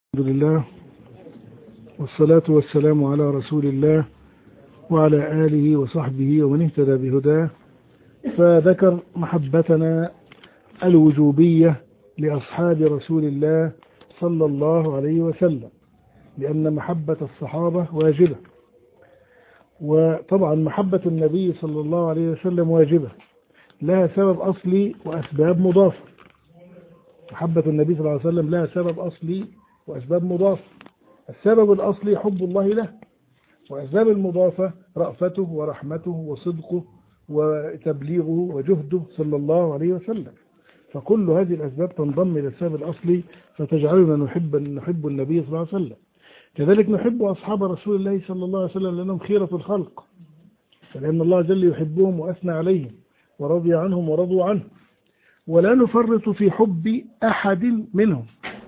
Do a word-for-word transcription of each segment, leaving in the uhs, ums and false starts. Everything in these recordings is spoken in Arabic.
الحمد لله والصلاة والسلام على رسول الله وعلى آله وصحبه ومن اهتدى بهداه. فذكر محبتنا الوجوبية لأصحاب رسول الله صلى الله عليه وسلم، لأن محبة الصحابة واجبة، وطبعا محبة النبي صلى الله عليه وسلم واجبة، لها سبب أصلي وأسباب مضافة. محبة النبي صلى الله عليه وسلم لها سبب أصلي وأسباب مضافة. السبب الأصلي حب الله له، وأسباب المضافة رأفته ورحمته وصدقه وتبليغه وجهده صلى الله عليه وسلم. فكل هذه الأسباب تنضم إلى السبب الأصلي فتجعلنا نحب نحب النبي صلى الله عليه وسلم. كذلك نحب أصحاب رسول الله صلى الله عليه وسلم لأنهم خيرة الخلق، فلأن الله جل يحبهم وأثنى عليهم ورضي عنهم ورضوا عنه. ولا نفرط في حب أحد منهم.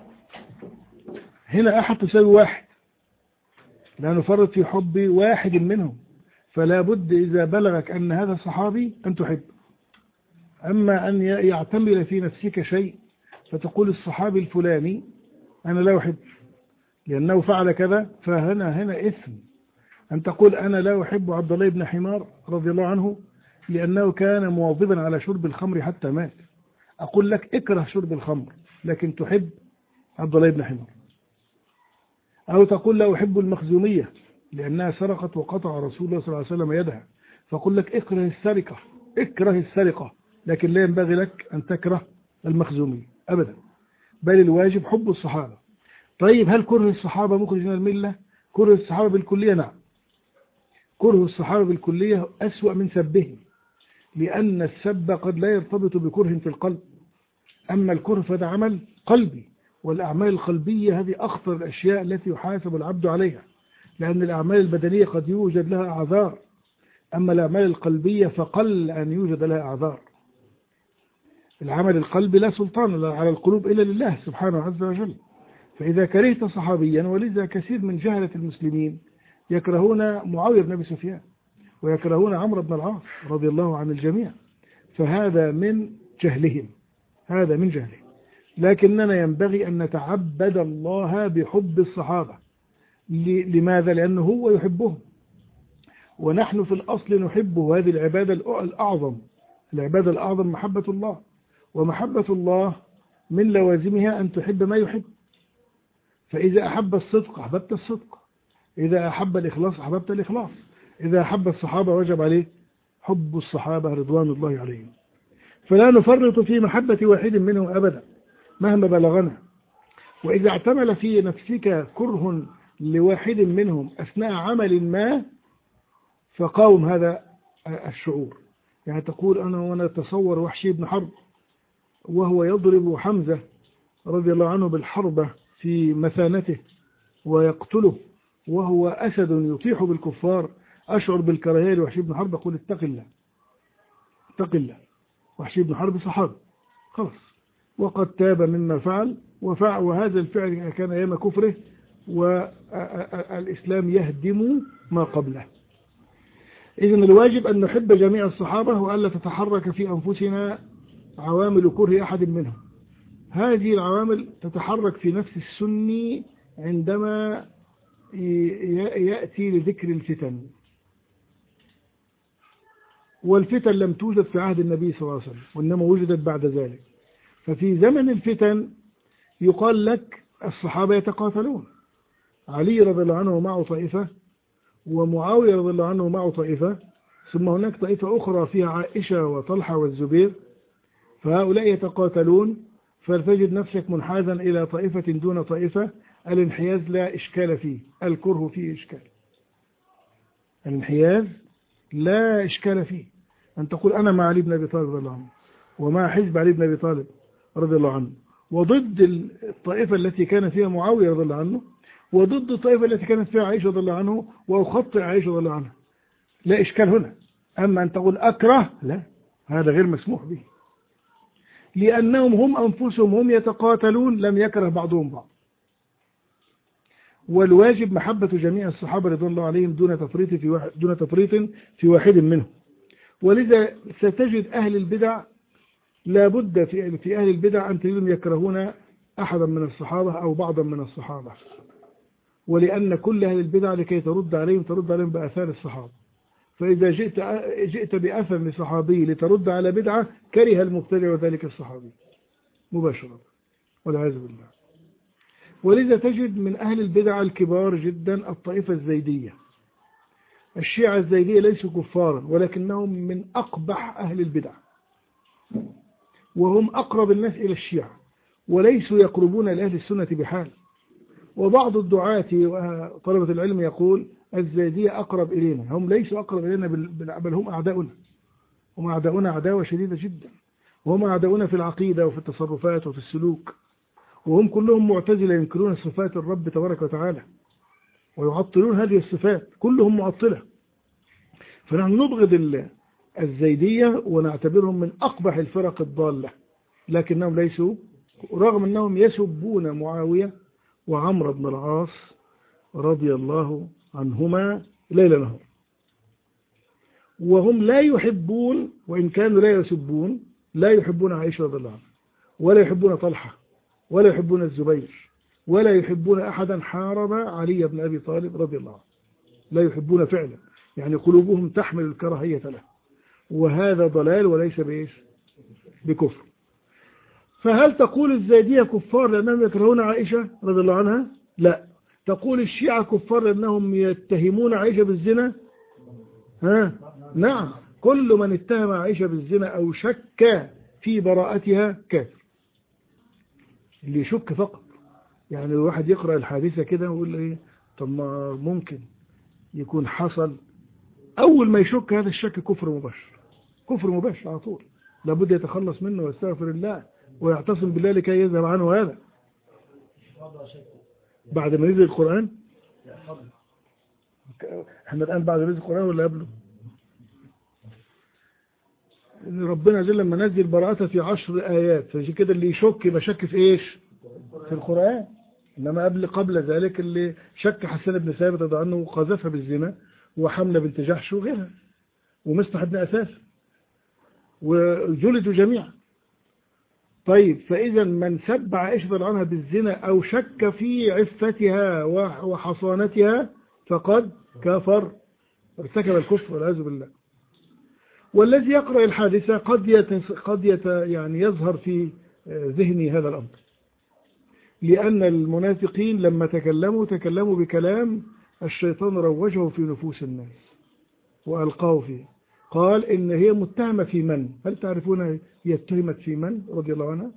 هنا أحد تساوي واحد، لا نفرط في حب واحد منهم، فلا بد إذا بلغك أن هذا صحابي أن تحب. أما أن يعتمل في نفسك شيء فتقول الصحابي الفلاني أنا لا أحب لأنه فعل كذا، فهنا هنا إثم. أن تقول أنا لا أحب عبد الله بن حمار رضي الله عنه لأنه كان مواظبا على شرب الخمر حتى مات. أقول لك اكره شرب الخمر لكن تحب عبد الله بن حمار. أو تقول لا أحب المخزومية لأنها سرقت وقطع رسول الله صلى الله عليه وسلم يدها، فأقول لك اكره السرقة اكره السرقة لكن لا ينبغي لك أن تكره المخزومية أبدا، بل الواجب حب الصحابة. طيب هل كره الصحابة مخرج من الملة؟ كره الصحابة بالكلية نعم، كره الصحابة بالكلية أسوأ من سبهم، لأن السب قد لا يرتبط بكره في القلب، أما الكره فده عمل قلبي، والأعمال القلبية هذه أخطر الأشياء التي يحاسب العبد عليها، لأن الأعمال البدنية قد يوجد لها أعذار، أما الأعمال القلبية فقل أن يوجد لها أعذار. العمل القلبي لا سلطان على القلوب إلا لله سبحانه عز وجل. فإذا كرهت صحابيا، ولذا كثير من جهلة المسلمين يكرهون معاوية بن أبي سفيان ويكرهون عمرو بن العاص رضي الله عن الجميع، فهذا من جهلهم، هذا من جهلهم. لكننا ينبغي أن نتعبد الله بحب الصحابة. لماذا؟ لأنه هو يحبهم ونحن في الأصل نحبه. هذه العبادة الأعظم، العبادة الأعظم محبة الله، ومحبة الله من لوازمها أن تحب ما يحب. فإذا أحب الصدق أحببت الصدق، إذا أحب الإخلاص أحببت الإخلاص، إذا أحب الصحابة وجب عليه حب الصحابة رضوان الله عليهم. فلا نفرط في محبة واحد منهم أبدا مهما بلغنا. وإذا اعتمل في نفسك كره لواحد منهم أثناء عمل ما فقاوم هذا الشعور. يعني تقول أنا وأنا أتصور وحشي بن حرب وهو يضرب حمزة رضي الله عنه بالحربة في مثانته ويقتله وهو أسد يطيح بالكفار، أشعر بالكراهية لوحشي بن حرب، أقول اتق الله اتق الله. وحشي بن حرب صحابي خلاص، وقد تاب مما فعل وفعل، وهذا الفعل كان أيام كفره، والإسلام يهدم ما قبله. إذن الواجب أن نحب جميع الصحابة وألا تتحرك في أنفسنا عوامل كره أحد منهم. هذه العوامل تتحرك في نفس السني عندما يأتي لذكر الفتن، والفتن لم توجد في عهد النبي صلى الله عليه وسلم وإنما وجدت بعد ذلك. ففي زمن الفتن يقال لك الصحابة يتقاتلون، علي رضي الله عنه معه طائفة ومعاوية رضي الله عنه معه طائفة، ثم هناك طائفة أخرى فيها عائشة وطلحة والزبير، فهؤلاء يتقاتلون، فتجد نفسك منحازا إلى طائفة دون طائفة. الانحياز لا إشكال فيه، الكره فيه إشكال. الانحياز لا إشكال فيه، أن تقول أنا مع علي بن أبي طالب رضي الله عنه ومع حزب علي بن أبي طالب رضي الله عنه، وضد الطائفة التي كان فيها معاوية رضي الله عنه، وضد الطائفة التي كانت فيها عائشة رضي الله عنه، وأخطئ عائشة رضي الله عنها، لا إشكال هنا. أما أن تقول أكره، لا، هذا غير مسموح به، لأنهم هم أنفسهم هم يتقاتلون، لم يكره بعضهم بعض. والواجب محبة جميع الصحابة رضوان الله عليهم دون تفريط في واحد دون تفريط في واحد منهم. ولذا ستجد أهل البدع لا بد في في أهل البدع أن تجدهم يكرهون أحدا من الصحابة أو بعضا من الصحابة، ولأن كل أهل البدع لكي ترد عليهم ترد عليهم بآثار الصحابة. فإذا جئت جئت بأثر لصحابي لترد على بدعة كره المبتدع وذلك الصحابي مباشرة والعياذ بالله. ولذا تجد من أهل البدع الكبار جدا الطائفة الزيدية. الشيعة الزيدية ليسوا كفارا ولكنهم من أقبح أهل البدع، وهم أقرب الناس إلى الشيعة وليسوا يقربون لأهل السنة بحال. وبعض الدعاة وطلبة العلم يقول الزيدية أقرب إلينا، هم ليسوا أقرب إلينا بل هم أعداؤنا، هم أعداؤنا عداوة شديدة جدا، وهم أعداؤنا في العقيدة وفي التصرفات وفي السلوك، وهم كلهم معتزلة ينكرون صفات الرب تبارك وتعالى ويعطلون هذه الصفات، كلهم معطلة. فنحن نبغض الزيدية ونعتبرهم من أقبح الفرق الضالة، لكنهم ليسوا، رغم أنهم يسبون معاوية وعمرو بن العاص رضي الله عنهما ليلا نهار، وهم لا يحبون، وإن كانوا لا يسبون، لا يحبون عائشة رضي الله عنها، ولا يحبون طلحة، ولا يحبون الزبير، ولا يحبون أحدا حارب علي بن أبي طالب رضي الله عنه، لا يحبون فعلا، يعني قلوبهم تحمل الكراهية له، وهذا ضلال وليس بإيش بكفر. فهل تقول الزيدية كفار لأنهم يكرهون عائشة رضي الله عنها؟ لا. تقول الشيعة كفار لأنهم يتهمون عائشة بالزنا؟ ها؟ نعم، كل من اتهم عائشة بالزنا أو شك في براءتها كافر. اللي يشك فقط، يعني الواحد يقرأ الحادثة كده ويقول ايه طب ما ممكن يكون حصل، أول ما يشك هذا الشك كفر مباشر، كفر مباشر على طول، لابد يتخلص منه ويستغفر الله ويعتصم بالله لكي يذهب عنه هذا. بعد ما نزل القرآن، احنا الآن بعد ما نزل القرآن ولا قبله؟ إن ربنا جل لما نزل براءته في عشر آيات، فعشان كده اللي يشك يبقى شك في إيش؟ في القرآن. إنما قبل قبل ذلك اللي شك حسان بن ثابت رضي عنه وقذفها بالزنا، وحملة بنت جحش وغيرها، ومصطح بن أثاث، وجلدوا جميعا. طيب، فإذا من سب عائشة رضي الله عنها بالزنا أو شك في عفتها وحصانتها فقد كفر، ارتكب الكفر والعياذ بالله. والذي يقرأ الحادثة قد يت... قد يت... يعني يظهر في ذهني هذا الأمر، لأن المنافقين لما تكلموا تكلموا بكلام الشيطان روجه في نفوس الناس وألقاه فيه. قال إن هي متهمة في من؟ هل تعرفون هي اتهمت في من رضي الله عنها؟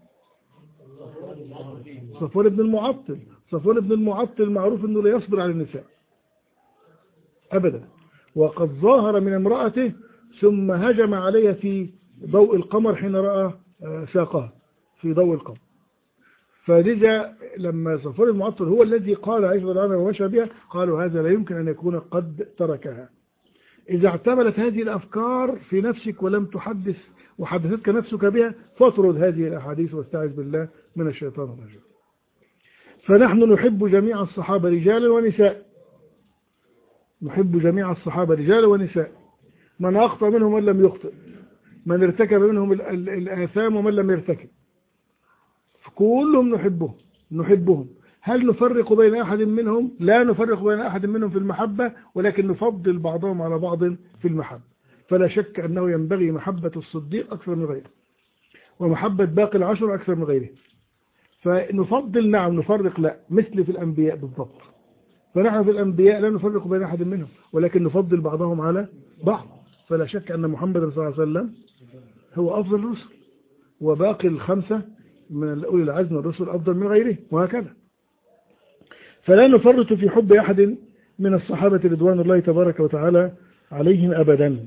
صفوان بن المعطل. صفوان بن المعطل معروف أنه لا يصبر على النساء أبدا، وقد ظاهر من امرأته ثم هجم عليها في ضوء القمر حين رأى ساقها في ضوء القمر. فلذا لما صفوان المعطل هو الذي قال عائشة رضي الله عنها ومشى بها، قالوا هذا لا يمكن أن يكون قد تركها. إذا اعتملت هذه الأفكار في نفسك ولم تحدث وحدثتك نفسك بها، فاطرد هذه الأحاديث واستعذ بالله من الشيطان الرجيم. فنحن نحب جميع الصحابة رجالا ونساء، نحب جميع الصحابة رجالا ونساء، من أخطأ منهم من لم يخطئ، من ارتكب منهم الآثام ومن لم يرتكب، كلهم نحبهم نحبهم. هل نفرق بين أحد منهم؟ لا نفرق بين أحد منهم في المحبة، ولكن نفضل بعضهم على بعض في المحبة. فلا شك أنه ينبغي محبة الصديق أكثر من غيره، ومحبة باقي العشر أكثر من غيره. فنفضل، نعم، نفرق لا، مثل في الأنبياء بالضبط. فنحن في الأنبياء لا نفرق بين أحد منهم، ولكن نفضل بعضهم على بعض. فلا شك أن محمد صلى الله عليه وسلم هو أفضل الرسل، وباقي الخمسة من أولي العزم الرسل أفضل من غيره، وهكذا. فلا نفرط في حب أحد من الصحابة رضوان الله تبارك وتعالى عليهم أبدا.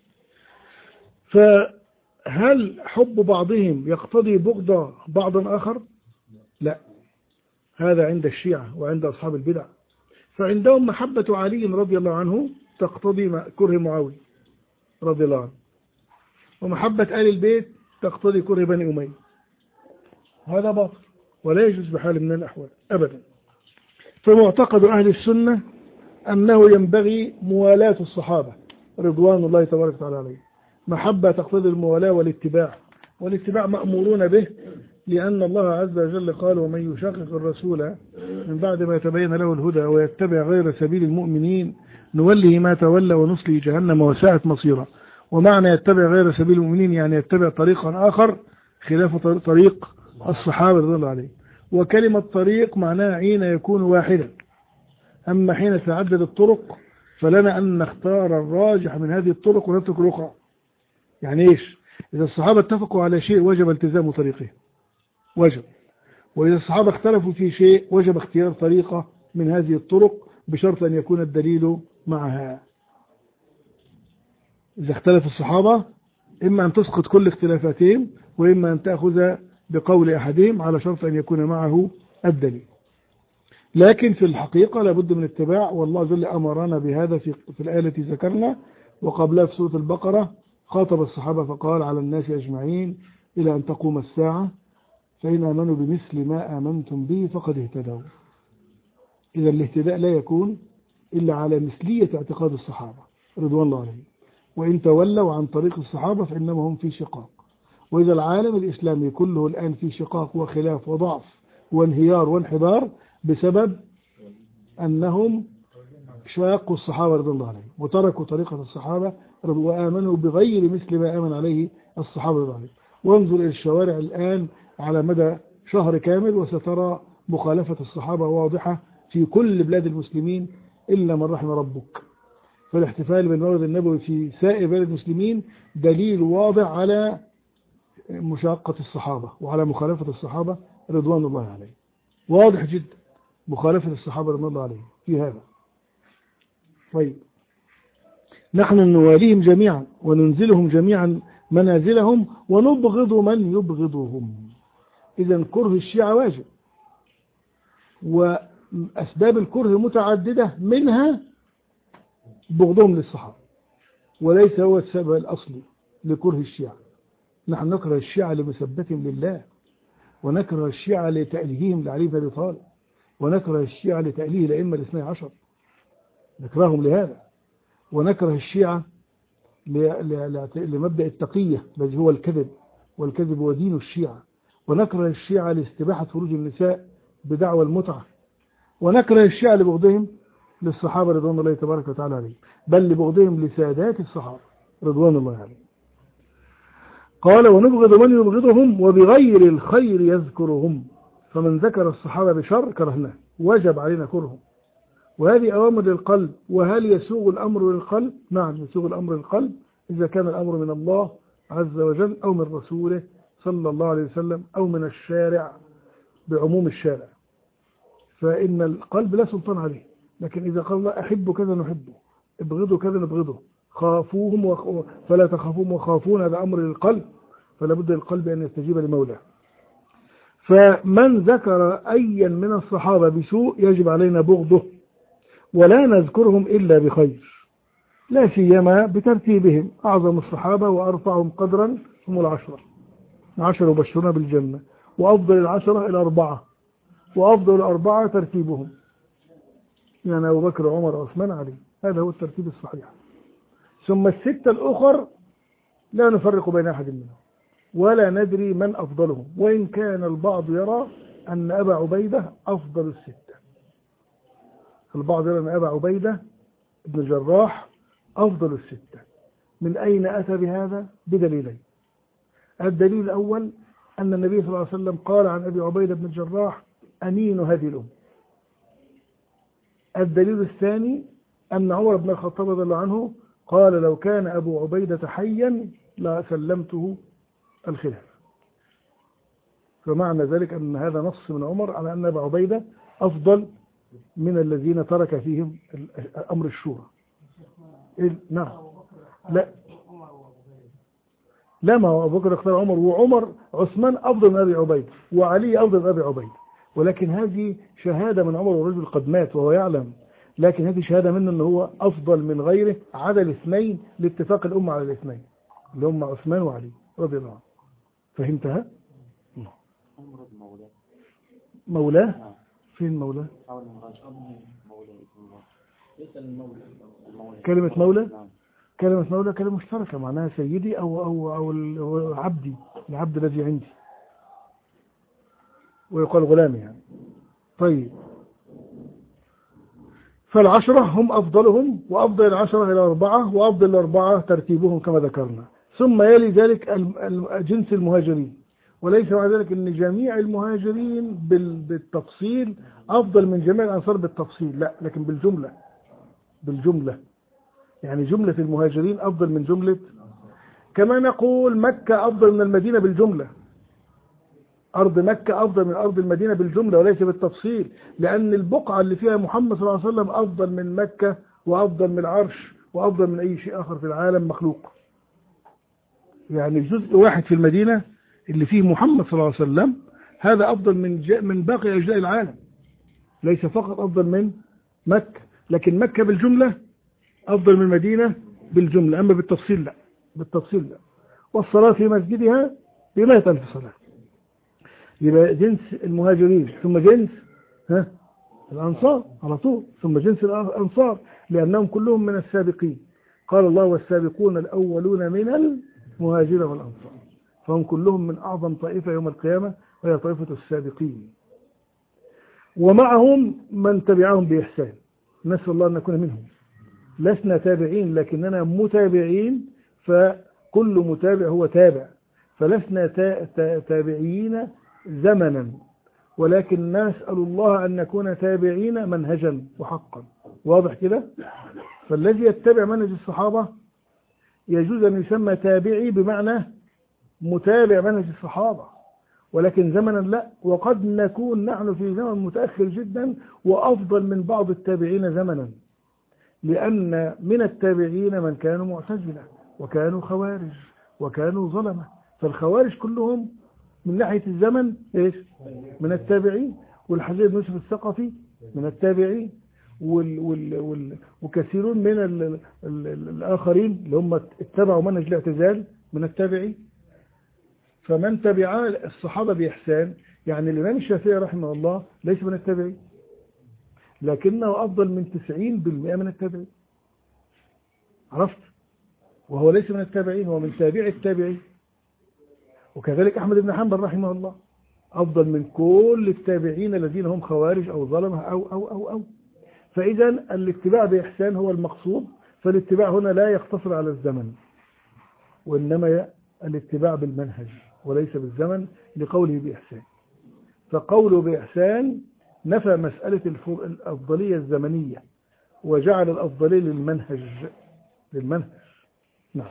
فهل حب بعضهم يقتضي بغض بعض آخر؟ لا، هذا عند الشيعة وعند أصحاب البدع. فعندهم محبة علي رضي الله عنه تقتضي كره معاوية رضي الله عنه، ومحبة آل البيت تقتضي كره بني أمية. هذا باطل ولا يجوز بحال من الأحوال أبدا. فمعتقد أهل السنة أنه ينبغي موالاة الصحابة رضوان الله تبارك وتعالى عليه. محبة تقتضي الموالاة والاتباع، والاتباع مأمورون به لأن الله عز وجل قال ومن يشاقق الرسول من بعد ما يتبين له الهدى ويتبع غير سبيل المؤمنين نوله ما تولى ونصله جهنم وساءت مصيرا. ومعنى يتبع غير سبيل المؤمنين يعني يتبع طريقا آخر خلاف طريق الصحابة رضي الله عليهم. وكلمة طريق معناها حين يكون واحدا، أما حين تعدد الطرق فلنا أن نختار الراجح من هذه الطرق ونترك الأخرى. يعني إيش؟ إذا الصحابة اتفقوا على شيء وجب التزام طريقه، وجب. وإذا الصحابة اختلفوا في شيء وجب اختيار طريقة من هذه الطرق بشرط أن يكون الدليل معها. إذا اختلف الصحابة إما أن تسقط كل اختلافاتهم وإما أن تأخذ بقول أحدهم على شرط أن يكون معه الدليل. لكن في الحقيقة لابد من اتباع، والله جل أمرنا بهذا في, في الآية التي ذكرنا، وقبلها في سورة البقرة خاطب الصحابة فقال على الناس أجمعين إلى أن تقوم الساعة فإن آمنوا بمثل ما آمنتم به فقد اهتدوا. إذا الاهتداء لا يكون إلا على مثلية اعتقاد الصحابة رضوان الله عليهم، وإن تولوا عن طريق الصحابة فإنما هم في شقاق. وإذا العالم الإسلامي كله الآن في شقاق وخلاف وضعف وانهيار وانحدار بسبب أنهم شاقوا الصحابة رضي الله عليهم وتركوا طريقة الصحابة وآمنوا بغير مثل ما آمن عليه الصحابة رضي الله عليهم. وانظر إلى الشوارع الآن على مدى شهر كامل وسترى مخالفة الصحابة واضحة في كل بلاد المسلمين إلا من رحم ربك. فالاحتفال بالمولد النبوي في سائر بلاد المسلمين دليل واضح على مشاقة الصحابة وعلى مخالفة الصحابة رضوان الله عليهم، واضح جدا مخالفة الصحابة رضوان الله عليهم في هذا. طيب، نحن نواليهم جميعا وننزلهم جميعا منازلهم ونبغض من يبغضهم. إذا كره الشيعة واجب، وأسباب الكره متعددة منها بغضهم للصحابة، وليس هو السبب الأصلي لكره الشيعة. نحن نكره الشيعة لمسبتهم لله، ونكره الشيعة لتأليههم لعلي بن أبي طالب، ونكره الشيعة لتأليه الأئمة الاثني عشر، نكرههم لهذا. ونكره الشيعة لمبدأ التقية الذي هو الكذب، والكذب هو دين الشيعة. ونكره الشيعة لاستباحة فروج النساء بدعوى المتعة. ونكره الشيعة لبغضهم للصحابة رضوان الله تبارك وتعالى عليهم، بل لبغضهم لسادات الصحابة رضوان الله عليهم. قال ونبغض من يبغضهم وبغير الخير يذكرهم. فمن ذكر الصحابة بشر كرهناه، وجب علينا كرهم. وهذه أوامر للقلب. وهل يسوغ الأمر للقلب؟ نعم يسوغ الأمر للقلب إذا كان الأمر من الله عز وجل أو من رسوله صلى الله عليه وسلم أو من الشارع بعموم الشارع، فإن القلب لا سلطان عليه. لكن إذا قال الله أحب كذا نحبه، ابغضوا كذا نبغضه، خافوهم وخ... فلا تخافوهم وخافون، هذا أمر للقلب، فلا بد للقلب أن يستجيب لمولاه. فمن ذكر أيا من الصحابة بسوء يجب علينا بغضه، ولا نذكرهم إلا بخير، لا سيما بترتيبهم. أعظم الصحابة وأرفعهم قدرا هم العشرة، عشرة يبشرون بالجنة، وأفضل العشرة الأربعة، وأفضل الأربعة ترتيبهم، يعني أبو بكر عمر عثمان علي، هذا هو الترتيب الصحيح. ثم الستة الأخر لا نفرق بين أحد منهم ولا ندري من أفضلهم، وإن كان البعض يرى أن أبا عبيدة أفضل الستة. البعض يرى أن أبا عبيدة بن الجراح أفضل الستة. من أين أتى بهذا؟ بدليلين. الدليل الأول أن النبي صلى الله عليه وسلم قال عن أبي عبيدة بن الجراح أمين هذه الأمة. الدليل الثاني أن عمر بن الخطاب رضي الله عنه قال لو كان أبو عبيدة حيا لسلمته الخلافة. فمعنى ذلك أن هذا نص من عمر على أن أبا عبيدة أفضل من الذين ترك فيهم أمر الشورى. نعم، لا لا ما هو أبو بكر اختار عمر، وعمر عثمان أفضل من أبي عبيدة، وعلي أفضل من أبي عبيدة. ولكن هذه شهادة من عمر، والرجل قد مات وهو يعلم، لكن هذه شهادة منه أنه هو أفضل من غيره عدد اثنين لاتفاق الأمة على الاثنين اللي هم عثمان وعلي رضي الله عنه. فهمتها؟ مولاه؟ فين مولاه؟ كلمة مولى، كلمة مولى كلمة مشتركة، معناها سيدي أو أو أو عبدي، العبد الذي عندي. ويقال غلام يعني. طيب، فالعشرة هم أفضلهم، وأفضل العشرة إلى أربعة، وأفضل الأربعة ترتيبهم كما ذكرنا. ثم يلي ذلك جنس المهاجرين، وليس مع ذلك أن جميع المهاجرين بالتفصيل أفضل من جميع الأنصار بالتفصيل، لا، لكن بالجملة بالجملة يعني جملة المهاجرين أفضل من جملة. كما نقول مكة أفضل من المدينة بالجملة، أرض مكة أفضل من أرض المدينة بالجملة وليس بالتفصيل، لأن البقعة اللي فيها محمد صلى الله عليه وسلم أفضل من مكة وأفضل من العرش وأفضل من أي شيء آخر في العالم مخلوق. يعني جزء واحد في المدينة اللي فيه محمد صلى الله عليه وسلم هذا أفضل من من باقي أجزاء العالم، ليس فقط أفضل من مكة، لكن مكة بالجملة أفضل من المدينة بالجملة، أما بالتفصيل لا، بالتفصيل لا. والصلاة في مسجدها بمئة ألف صلاة. يبقى جنس المهاجرين، ثم جنس ها الأنصار على طول، ثم جنس الأنصار لأنهم كلهم من السابقين. قال الله والسابقون الأولون من المهاجرين والأنصار، فهم كلهم من أعظم طائفة يوم القيامة وهي طائفة السابقين، ومعهم من تبعهم بإحسان. نسأل الله أن نكون منهم. لسنا تابعين لكننا متابعين، فكل متابع هو تابع، فلسنا تابعين زمنا، ولكن نسأل الله أن نكون تابعين منهجا وحقا. واضح كده؟ فالذي يتبع منهج الصحابة يجوز أن يسمى تابعي بمعنى متابع منهج الصحابة، ولكن زمنا لا، وقد نكون نحن في زمن متأخر جدا وأفضل من بعض التابعين زمنا، لأن من التابعين من كانوا معتزلة وكانوا خوارج وكانوا ظلمة، فالخوارج كلهم من ناحية الزمن إيش؟ من التابعين، والحجاج بن يوسف الثقفي من التابعين، وال وال وال وكثيرون من ال ال ال الآخرين اللي هم اتبعوا منهج الاعتزال من التابعين. فمن تبع الصحابة بإحسان، يعني الإمام الشافعي رحمه الله ليس من التابعين، لكنه أفضل من تسعين بالمئة من التابعين. عرفت؟ وهو ليس من التابعين، هو من تابع التابعين. وكذلك أحمد بن حنبل رحمه الله أفضل من كل التابعين الذين هم خوارج أو ظلمة أو أو أو أو فإذا الاتباع بإحسان هو المقصود. فالاتباع هنا لا يقتصر على الزمن، وإنما الاتباع بالمنهج وليس بالزمن، لقوله بإحسان. فقوله بإحسان نفى مسألة الأفضلية الزمنية وجعل الأفضلية للمنهج للمنهج نعم.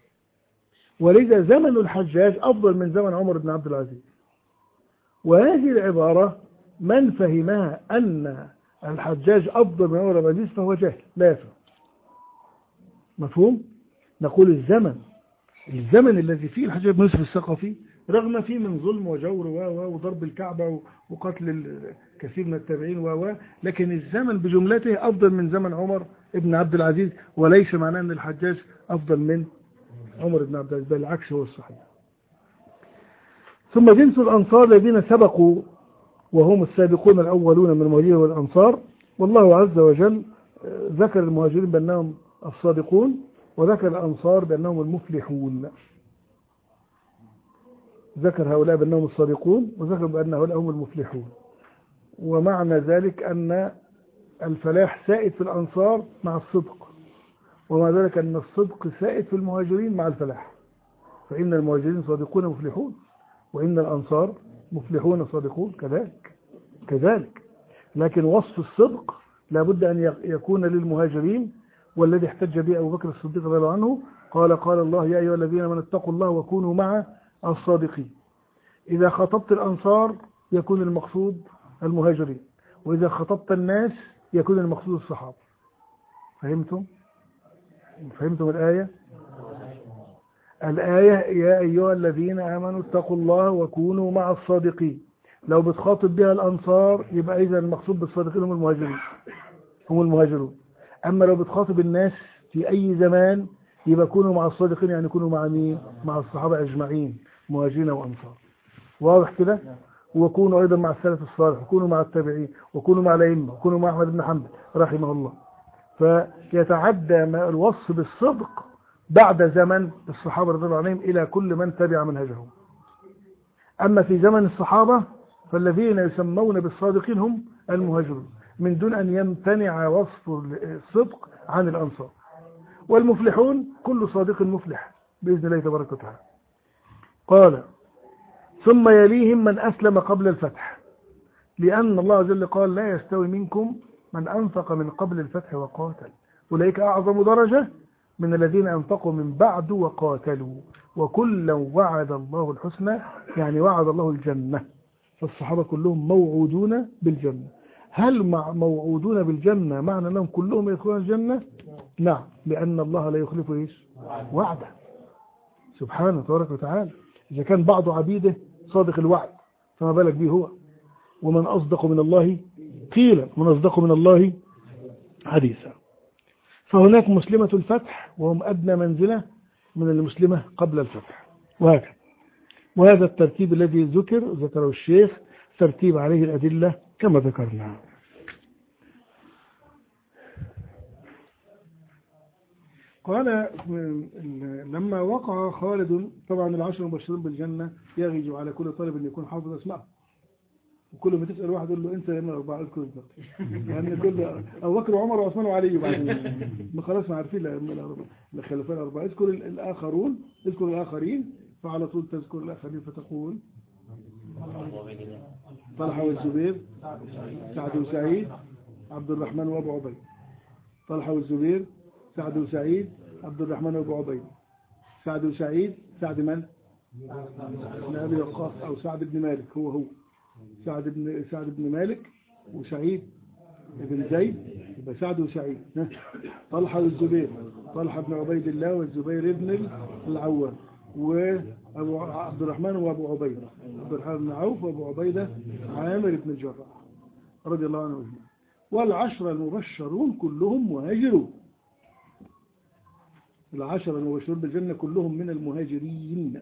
ولذا زمن الحجاج أفضل من زمن عمر بن عبد العزيز. وهذه العبارة من فهمها أن الحجاج أفضل من عمر بن عبد العزيز فهو جاهل لا يفهم. مفهوم؟ نقول الزمن الزمن الذي فيه الحجاج بن يوسف الثقفي رغم فيه من ظلم وجور وضرب الكعبة وقتل كثير من التابعين و لكن الزمن بجملته أفضل من زمن عمر بن عبد العزيز، وليس معناه أن الحجاج أفضل من عمر بن عبد العزيز، بل العكس هو الصحيح. ثم جنس الأنصار الذين سبقوا وهم السابقون الأولون من المهاجرين والأنصار. والله عز وجل ذكر المهاجرين بأنهم الصادقون، وذكر الأنصار بأنهم المفلحون. ذكر هؤلاء بأنهم الصادقون وذكر بأن هؤلاء هم المفلحون. ومعنى ذلك أن الفلاح سائد في الأنصار مع الصدق، ومع ذلك أن الصدق سائد في المهاجرين مع الفلاح، فإن المهاجرين صادقون مفلحون، وإن الأنصار مفلحون صادقون كذلك كذلك لكن وصف الصدق لابد أن يكون للمهاجرين، والذي احتج به أبو بكر الصديق رضي الله عنه قال قال الله يا أيها الذين آمنوا اتقوا الله وكونوا مع الصادقين. إذا خطبت الأنصار يكون المقصود المهاجرين، وإذا خطبت الناس يكون المقصود الصحابة. فهمتم؟ فهمتم الآية؟ الآية يا أيها الذين آمنوا اتقوا الله وكونوا مع الصادقين، لو بتخاطب بها الأنصار يبقى إذا المقصود بالصادقين هم المهاجرين هم المهاجرون. أما لو بتخاطب الناس في أي زمان يبقى كونوا مع الصادقين، يعني كونوا مع مين؟ مع الصحابة أجمعين مهاجرين وأنصار. واضح كده؟ وكونوا أيضا مع السلف الصالح، وكونوا مع التابعين، وكونوا مع الأئمة، وكونوا مع أحمد بن حنبل رحمه الله. فيتعدى الوصف بالصدق بعد زمن الصحابة رضي الله عنهم إلى كل من تبع منهجهم. أما في زمن الصحابة فالذين يسمون بالصادقين هم المهاجرون من دون أن يمتنع وصف الصدق عن الأنصار. والمفلحون كل صادق مفلح بإذن الله تبارك وتعالى. قال ثم يليهم من أسلم قبل الفتح، لأن الله عز وجل قال لا يستوي منكم من أنفق من قبل الفتح وقاتل أولئك أعظم درجة من الذين أنفقوا من بعد وقاتلوا وكلا وعد الله الحسنى، يعني وعد الله الجنة. فالصحابة كلهم موعودون بالجنة. هل مع موعودون بالجنة معنى أنهم كلهم يدخلون الجنة؟ نعم، لأن الله لا يخلف إيش وعده سبحانه تبارك وتعالى. إذا كان بعض عبيده صادق الوعد فما بالك به هو. ومن أصدق من الله قيلا، من أصدق من الله حديثا. فهناك مسلمة الفتح وهم أدنى منزلة من المسلمة قبل الفتح، وهكذا. وهذا الترتيب الذي ذكر ذكره الشيخ ترتيب عليه الأدلة كما ذكرنا. قال لما وقع خالد، طبعا العشر المبشرين بالجنة يغيج على كل طالب أن يكون حافظ أسماء، وكل ما تسأل واحد يقول له أنت من الأربعة اذكر البقية، لأن كل أبو بكر وعمر وعثمان وعلي بعدين ما خلاص ما عارفين الخلفاء الأربعة. اذكر الآخرون، اذكر الآخرين، فعلى طول تذكر الآخرين فتقول طلحة والزبير، سعد وسعيد، عبد الرحمن وأبو عبيد. طلحة والزبير، سعد وسعيد، عبد الرحمن وأبو عبيد. سعد وسعيد، سعد من؟ بن أبي وقاص أو سعد بن مالك، هو هو سعد بن سعد بن مالك وسعيد بن زيد، يبقى سعد وسعيد. طلحة والزبير، طلحة بن عبيد الله والزبير بن العوام، وأبو عبد الرحمن وأبو عبيدة، عبد الرحمن بن عوف وأبو عبيدة عامر بن الجراح رضي الله عنه أجمعين. والعشرة المبشرون كلهم مهاجرون. العشرة المبشرون بالجنة كلهم من المهاجرين،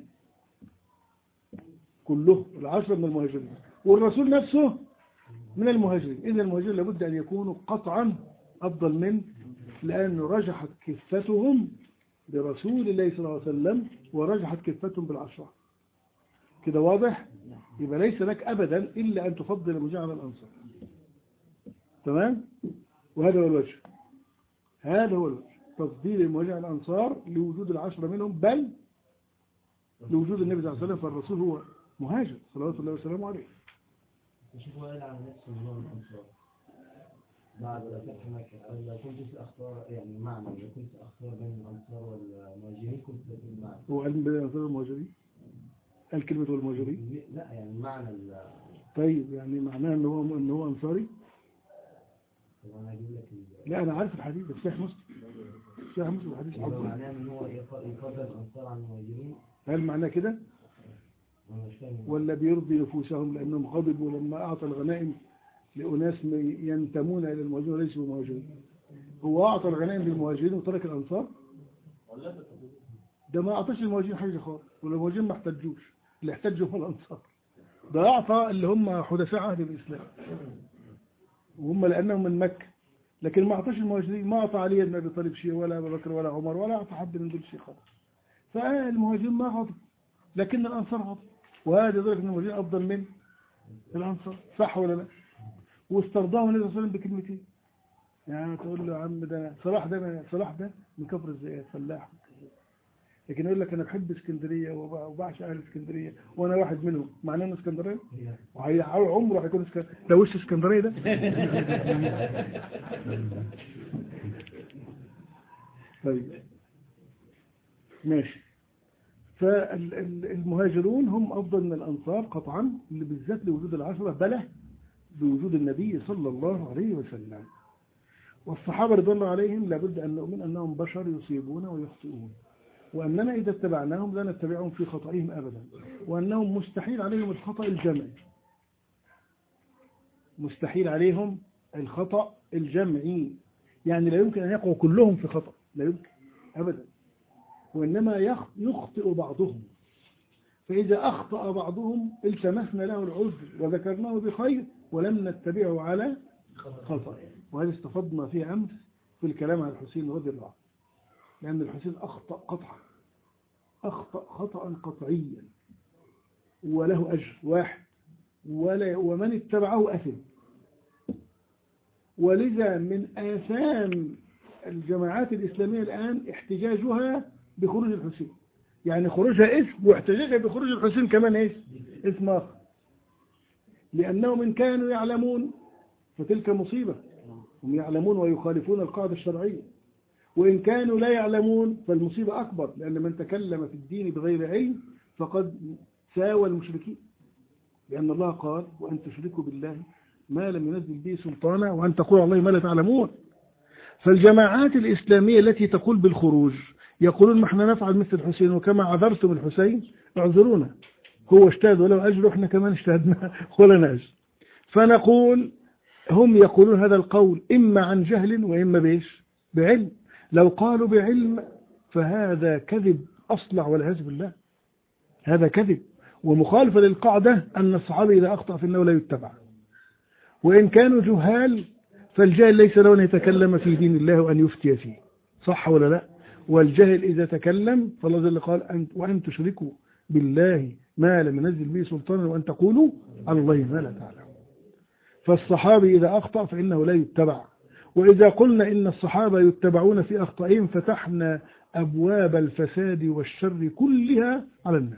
كلهم العشرة من المهاجرين، والرسول نفسه من المهاجرين. إذا المهاجرين لابد أن يكونوا قطعا أفضل من، لأنه رجحت كفتهم برسول الله صلى الله عليه وسلم ورجحت كفتهم بالعشرة. كده واضح؟ يبقى ليس لك أبدا إلا أن تفضل المهاجرين على الأنصار. تمام؟ وهذا هو الوجه، هذا هو الوجه، تفضيل المهاجرين على الأنصار لوجود العشرة منهم، بل لوجود النبي صلى الله عليه وسلم، فالرسول هو مهاجر صلوات الله وسلامه عليه. شوفوا قال عن نفسه من الأنصار بعد فتح مكة، لو كنت أختار يعني معنى، لو كنت أختار بين الأنصار والمهاجرين كنت بين المعنى. هو قال بين الأنصار والمهاجرين؟ قال كلمة والمهاجرين؟ لا يعني معنى ال... طيب يعني معناه إن هو إن هو أنصاري؟ أنا أجيب لك ال... لا أنا عارف الحديث ده، صحيح مسلم، صحيح مسلم الحديث. معناه إن هو يفضل الأنصار عن المهاجرين؟ هل معناه كده؟ ولا بيرضي نفوسهم لأنهم غضبوا لما أعطى الغنائم لأناس ينتمون إلى المهاجرين وليسوا مهاجرين؟ هو أعطى الغنائم للمهاجرين وترك الأنصار؟ ده ما أعطاش المهاجرين حاجة خالص، والمهاجرين ما احتجوش، اللي احتجوا هم الأنصار. ده أعطى اللي هم حدثاء عهد الإسلام وهم لأنهم من مكة، لكن ما أعطاش المهاجرين، ما أعطى علي بن أبي طالب شيء ولا أبو بكر ولا عمر ولا أعطى حد من دول شيء خالص. فالمهاجرين ما غضب لكن الأنصار غضب، وهذا يدرك أن المهاجرين أفضل من الأنصار، صح ولا لا؟ واسترضاهم النبي صلى الله عليه وسلم بكلمتين، يعني تقول له يا عم ده صلاح ده صلاح ده من كفر الزيات فلاح، لكن يقول لك أنا بحب اسكندرية وبعشق أهل اسكندرية وأنا واحد منهم، معناه إنه اسكندراني؟ عمره هيكون اسكندراني؟ ده وش اسكندرية ده؟ طيب ماشي. فالمهاجرون هم أفضل من الأنصار قطعا، اللي بالذات لوجود العشرة، بله بوجود النبي صلى الله عليه وسلم. والصحابة رضي الله عليهم لابد أن نؤمن أنهم بشر يصيبون ويخطئون، وأننا إذا اتبعناهم لا نتبعهم في خطئهم أبدا، وأنهم مستحيل عليهم الخطأ الجمعي، مستحيل عليهم الخطأ الجمعي، يعني لا يمكن أن يقعوا كلهم في خطأ، لا يمكن أبدا، وإنما يخطئ بعضهم، فإذا أخطأ بعضهم التمسنا له العذر وذكرناه بخير ولم نتبعه على خطأ. وهذا استفضنا فيه أمس في الكلام عن الحسين رضي الله عنه، لأن الحسين أخطأ قطعا، أخطأ خطأ قطعيا وله أجر واحد، ولا ومن اتبعه أثم. ولذا من آثام الجماعات الإسلامية الآن احتجاجها بخروج الحسين، يعني خروجها اسم واحتجاجها بخروج الحسين كمان ايش اسم آخر، لأنهم إن كانوا يعلمون فتلك مصيبة، هم يعلمون ويخالفون القاعدة الشرعية، وإن كانوا لا يعلمون فالمصيبة أكبر، لأن من تكلم في الدين بغير علم فقد ساوى المشركين، لأن الله قال وأن تشركوا بالله ما لم ينزل به سلطانا وأن تقول الله ما لا تعلمون. فالجماعات الإسلامية التي تقول بالخروج يقولون ما احنا نفعل مثل الحسين، وكما عذرتم الحسين اعذرونا، هو اجتهد وله أجر وإحنا كمان اجتهدنا ولنا أجر. فنقول هم يقولون هذا القول إما عن جهل وإما بإيش بعلم. لو قالوا بعلم فهذا كذب أصلع والعياذ بالله، هذا كذب ومخالفة للقاعدة أن الصحابي إذا أخطأ فإنه لا يتبع. وإن كانوا جهال فالجاهل ليس له أن يتكلم في دين الله وأن يفتي فيه، صح ولا لا؟ والجاهل إذا تكلم فالله جل قال أن وأن تشركوا بالله ما لم ينزل به سلطانا وأن تقولوا على الله ما لا تعلم. فالصحابي إذا أخطأ فإنه لا يتبع. وإذا قلنا إن الصحابة يتبعون في أخطائهم فتحنا أبواب الفساد والشر كلها على الناس،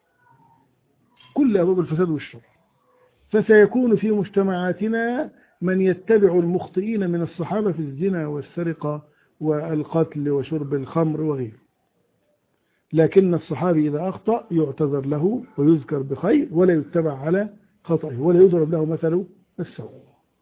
كل أبواب الفساد والشر. فسيكون في مجتمعاتنا من يتبع المخطئين من الصحابة في الزنا والسرقة والقتل وشرب الخمر وغيره، لكن الصحابي إذا أخطأ يعتذر له ويذكر بخير ولا يتبع على خطأه ولا يضرب له مثل السوء.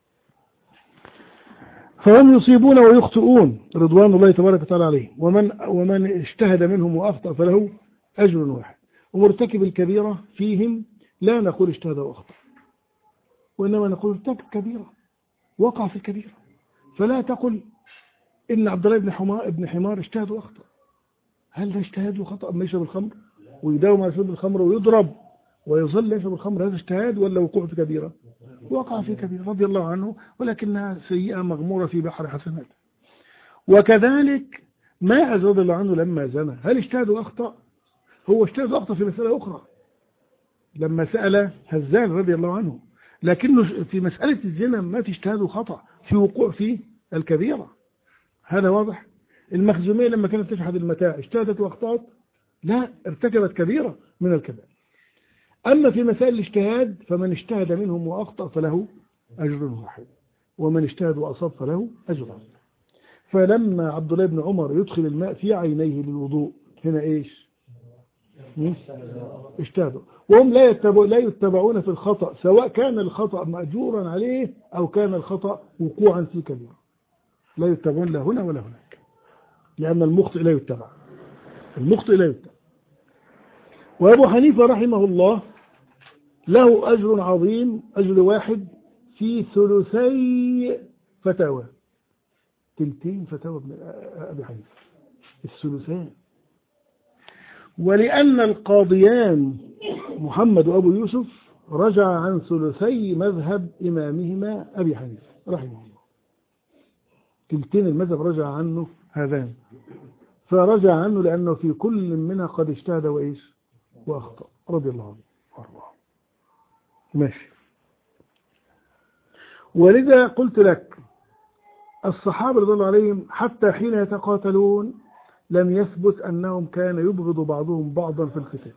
فهم يصيبون ويخطئون رضوان الله تبارك وتعالى عليهم، ومن ومن اجتهد منهم وأخطأ فله أجر واحد. ومرتكب الكبيرة فيهم لا نقول اجتهد وأخطأ، وإنما نقول ارتكب كبيرة وقع في الكبيرة. فلا تقل إن عبد الله بن حمار ابن حمار اجتهد وأخطأ. هل ده اجتهاد وخطأ ما يشرب الخمر ويداوم على شرب الخمر ويضرب ويظل يشرب الخمر، هذا اجتهاد ولا وقوع في كبيرة؟ وقع في كبيرة رضي الله عنه، ولكنها سيئة مغمورة في بحر حسنات. وكذلك ماعز رضي الله عنه لما زنى هل اجتهد وأخطأ؟ هو اجتهد وأخطأ في مسألة أخرى لما سأل هزال رضي الله عنه، لكنه في مسألة الزنا ما في اجتهاد وخطأ، في وقوع في الكبيرة. هذا واضح. المخزومية لما كانت تشحذ المتاع اجتهدت واخطأت؟ لا، ارتكبت كبيرة من الكبائر. أما في مسائل الاجتهاد فمن اجتهد منهم وأخطأ فله أجر واحد، ومن اجتهد وأصاب فله أجران. فلما عبد الله بن عمر يدخل الماء في عينيه للوضوء هنا إيش؟ اجتهدوا، وهم لا يتبعون لا يتبعون في الخطأ، سواء كان الخطأ مأجورا عليه أو كان الخطأ وقوعا في كبيرة، لا يتبعون لا هنا ولا هناك، لأن المخطئ لا يتبع، المخطئ لا يتبع. وأبو حنيفة رحمه الله له أجر عظيم، أجر واحد في ثلثي فتاوى، تلتين فتاوى ابن أبي حنيفة الثلثان. ولأن القاضيان محمد وأبو يوسف رجع عن ثلثي مذهب إمامهما أبي حنيفة رحمه الله، تلتين المذهب رجع عنه هذان، فرجع عنه لأنه في كل منها قد اجتهد وإيش وأخطأ رضي الله عنه وارضاه. ماشي. ولذا قلت لك الصحابة رضي الله عليهم حتى حين يتقاتلون لم يثبت أنهم كان يبغض بعضهم بعضا في القتال،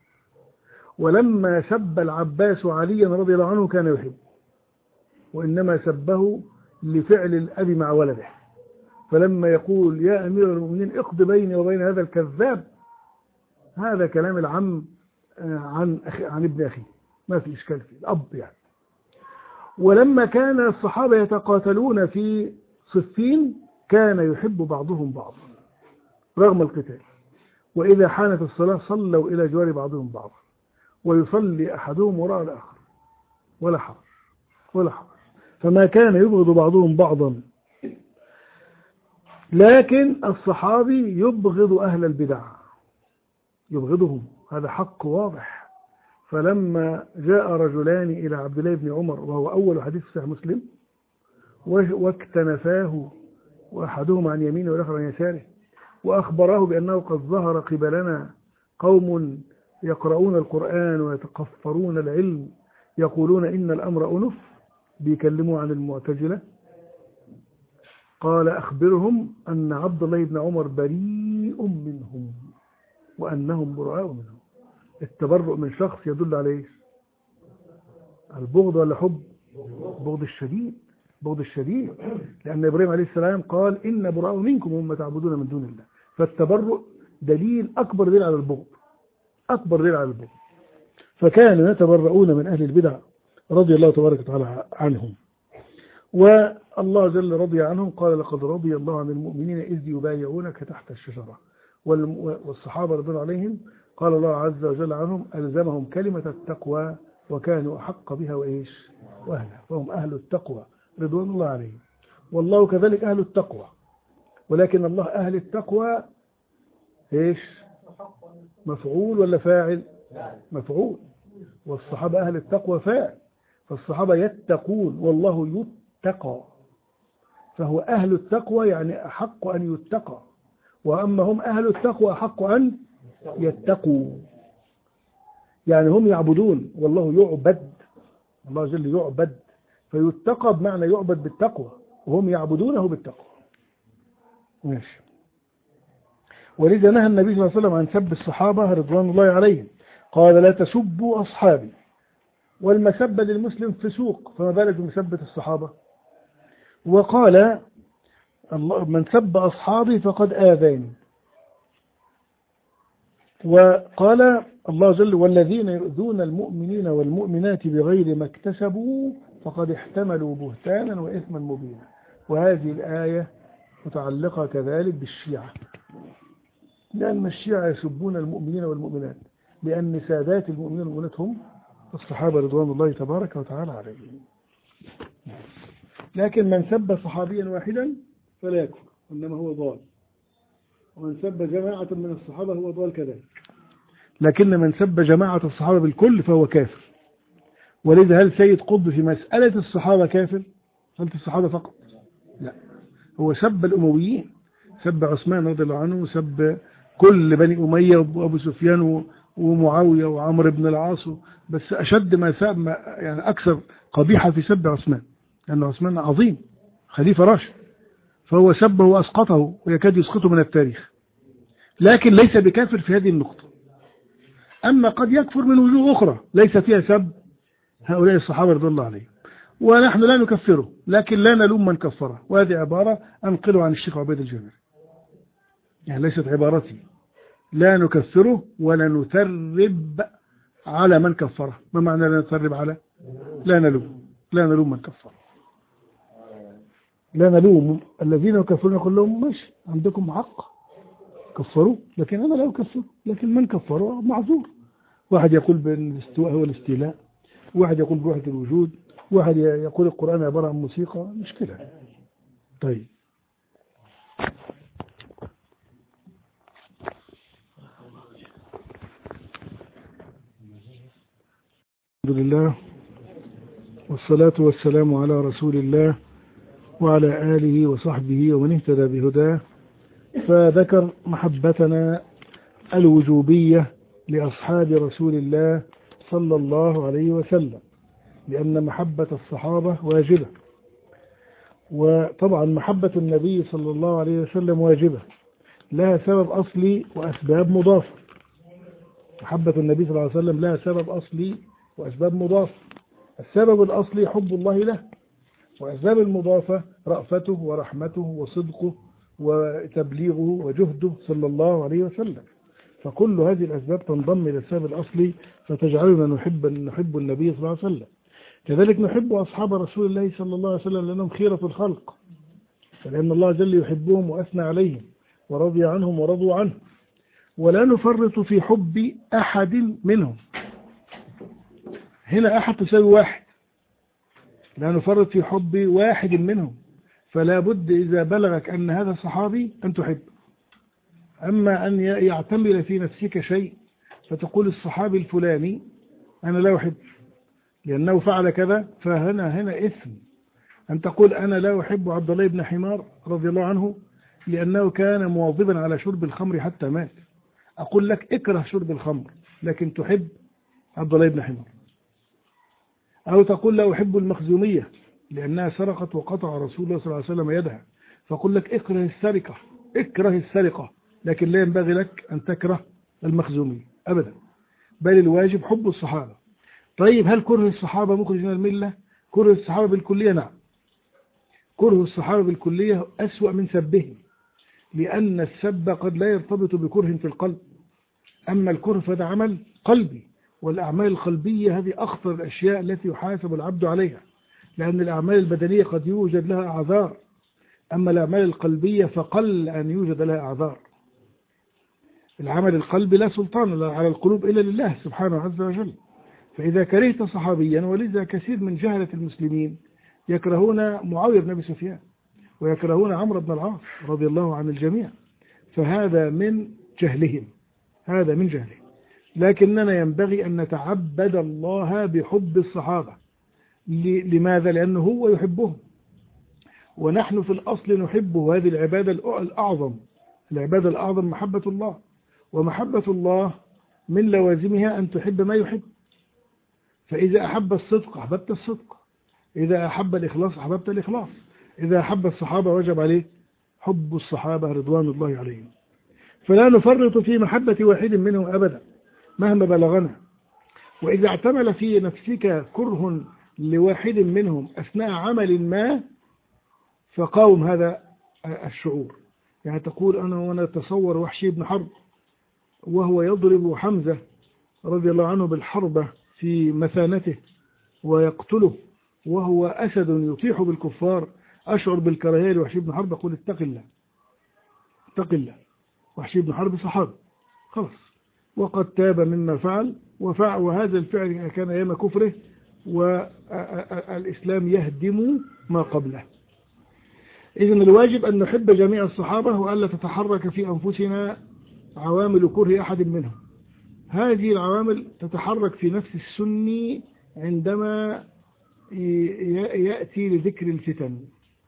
ولما سب العباس عليا رضي الله عنه كان يحب، وإنما سبه لفعل الأب مع ولده. فلما يقول يا أمير المؤمنين اقض بيني وبين هذا الكذاب، هذا كلام العم عن أخي عن ابن أخيه، ما في إشكال فيه، الأب يعني. ولما كان الصحابة يتقاتلون في صفين كان يحب بعضهم بعضا رغم القتال، وإذا حانت الصلاة صلوا إلى جوار بعضهم بعضا، ويصلي أحدهم وراء الآخر ولا حرج ولا حرج. فما كان يبغض بعضهم بعضا. لكن الصحابي يبغض أهل البدع، يبغضهم، هذا حق واضح. فلما جاء رجلان إلى عبد الله بن عمر وهو أول حديث في صحيح مسلم واكتنفاه، وأحدهما عن يمينه والآخر عن يساره، وأخبراه بأنه قد ظهر قبلنا قوم يقرؤون القرآن ويتقفرون العلم يقولون إن الأمر أنف، بيكلموا عن المعتزلة. قال أخبرهم أن عبد الله بن عمر بريء منهم وأنهم براء منهم. التبرؤ من شخص يدل عليه البغض ولا حب؟ بغض الشديد، بغض الشديد، لأن إبراهيم عليه السلام قال إن براء منكم وما تعبدون من دون الله. فالتبرؤ دليل أكبر دليل على البغض، أكبر دليل على البغض. فكانوا يتبرؤون من أهل البدع رضي الله تبارك وتعالى عنهم، والله جل رضي عنهم. قال لقد رضي الله عن المؤمنين إذ يبايعونك تحت الشجرة، والصحابة رضي الله عليهم قال الله عز وجل عنهم ألزمهم كلمة التقوى وكانوا أحق بها وإيش وأهلها، فهم أهل التقوى رضوان الله عليهم، والله كذلك أهل التقوى. ولكن الله أهل التقوى إيش؟ مفعول ولا فاعل؟ مفعول. والصحابة أهل التقوى فاعل، فالصحابة يتقون والله يتقى، فهو أهل التقوى يعني أحق أن يتقى، وأما هم أهل التقوى أحق أن يتقوا. يعني هم يعبدون والله يعبد، الله جل يعبد، فيتقى بمعنى يعبد بالتقوى، وهم يعبدونه بالتقوى. ماشي. ولذا نهى النبي صلى الله عليه وسلم عن سب الصحابة رضوان الله عليهم، قال لا تسبوا أصحابي، والمسبة للمسلم فسوق، فما بالك بمسبة الصحابة. وقال من سب أصحابي فقد آذاني. وقال الله جل والذين يؤذون المؤمنين والمؤمنات بغير ما اكتسبوا فقد احتملوا بهتانا وإثما مبينا. وهذه الآية متعلقة كذلك بالشيعة، لأن الشيعة يسبون المؤمنين والمؤمنات، لأن سادات المؤمنين والمؤمنات هم الصحابة رضوان الله تبارك وتعالى عليهم. لكن من سب صحابيا واحدا فلا يكفر، إنما هو ضال، ومن سب جماعة من الصحابة هو ضال كذلك. لكن من سب جماعة الصحابة بالكل فهو كافر. ولذا هل سيد قطب في مسألة الصحابة كافر؟ مسألة الصحابة فقط؟ لا، هو سب الأمويين، سب عثمان رضي الله عنه، سب كل بني أمية وأبو سفيان ومعاوية وعمر بن العاص، بس أشد ما سب يعني أكثر قبيحة في سب عثمان، لأن عثمان عظيم خليفة راشد، فهو سبه وأسقطه ويكاد يسقطه من التاريخ، لكن ليس بكافر في هذه النقطة. أما قد يكفر من وجوه أخرى ليس فيها سب هؤلاء الصحابة رضي الله عليهم، ونحن لا نكفره، لكن لا نلوم من كفره. وهذه عبارة أنقلها عن الشيخ عبيد الجابري، يعني ليست عبارتي. لا نكفره ولا نثرب على من كفره. ما معنى لا نثرب على؟ لا نلوم، لا نلوم من كفره، لا نلوم الذين يكفرون، نقول لهم ماشي عندكم حق كفروا، لكن أنا لا أكفر، لكن من كفروا معذور. واحد يقول بالاستواء هو الاستيلاء، واحد يقول بوحدة الوجود، واحد يقول القرآن عبارة عن موسيقى، مشكلة. طيب، الحمد لله والصلاة والسلام على رسول الله وعلى آله وصحبه ومن اهتدى بهداه. فذكر محبتنا الوجوبية لأصحاب رسول الله صلى الله عليه وسلم، لأن محبة الصحابة واجبة، وطبعا محبة النبي صلى الله عليه وسلم واجبة، لها سبب أصلي وأسباب مضافة. محبة النبي صلى الله عليه وسلم لها سبب أصلي وأسباب مضافة. السبب الأصلي حب الله له، وأسباب المضافة رأفته ورحمته وصدقه وتبليغه وجهده صلى الله عليه وسلم. فكل هذه الأسباب تنضم إلى السبب الأصلي فتجعلنا نحب نحب النبي صلى الله عليه وسلم. كذلك نحب أصحاب رسول الله صلى الله عليه وسلم لأنهم خيرة الخلق، فلأن الله جل يحبهم وأثنى عليهم ورضي عنهم ورضوا عنه. ولا نفرط في حب أحد منهم. هنا أحد تساوي واحد، لا نفرط في حب واحد منهم، فلا بد إذا بلغك أن هذا صحابي أن تحب. أما أن يعتمل في نفسك شيء فتقول الصحابي الفلاني أنا لا أحب لأنه فعل كذا، فهنا هنا إثم. أن تقول أنا لا أحب عبد الله بن حمار رضي الله عنه لأنه كان مواظبا على شرب الخمر حتى مات. أقول لك اكره شرب الخمر لكن تحب عبد الله بن حمار. أو تقول لا أحب المخزومية لأنها سرقت وقطع رسول الله صلى الله عليه وسلم يدها، فقل لك اكره السرقة، اكره السرقة، لكن لا ينبغي لك أن تكره المخزومية أبدا، بل الواجب حب الصحابة. طيب هل كره الصحابة مخرج من الملة؟ كره الصحابة بالكلية؟ نعم، كره الصحابة بالكلية أسوأ من سبهم، لأن السب قد لا يرتبط بكره في القلب، أما الكره فده عمل قلبي، والأعمال القلبية هذه أخطر الأشياء التي يحاسب العبد عليها، لأن الأعمال البدنية قد يوجد لها أعذار، أما الأعمال القلبية فقل أن يوجد لها أعذار. العمل القلبي لا سلطان على القلوب إلا لله سبحانه عز وجل. فإذا كرهت صحابيا، ولذا كثير من جهلة المسلمين يكرهون معاوية بن أبي سفيان ويكرهون عمرو بن العاص رضي الله عن الجميع، فهذا من جهلهم، هذا من جهلهم. لكننا ينبغي أن نتعبد الله بحب الصحابة. لماذا؟ لأنه هو يحبهم ونحن في الأصل نحبه. هذه العبادة الأعظم، العبادة الأعظم محبة الله، ومحبة الله من لوازمها أن تحب ما يحب. فإذا أحب الصدق أحببت الصدق، إذا أحب الإخلاص أحببت الإخلاص، إذا أحب الصحابة وجب عليه حب الصحابة رضوان الله عليهم. فلا نفرط في محبة واحد منهم أبدا مهما بلغنا. وإذا اعتمل في نفسك كره لواحد منهم أثناء عمل ما، فقاوم هذا الشعور. يعني تقول أنا وأنا أتصور وحشي بن حرب وهو يضرب حمزة رضي الله عنه بالحربة في مثانته ويقتله وهو أسد يطيح بالكفار، أشعر بالكراهية لوحشي بن حرب، أقول اتق الله اتق الله. وحشي بن حرب صحابي خلاص، وقد تاب مما فعل وفعل، وهذا الفعل كان أيام كفره، والإسلام يهدم ما قبله. إذن الواجب أن نحب جميع الصحابة وألا تتحرك في أنفسنا عوامل كره أحد منهم. هذه العوامل تتحرك في نفس السني عندما يأتي لذكر الفتن،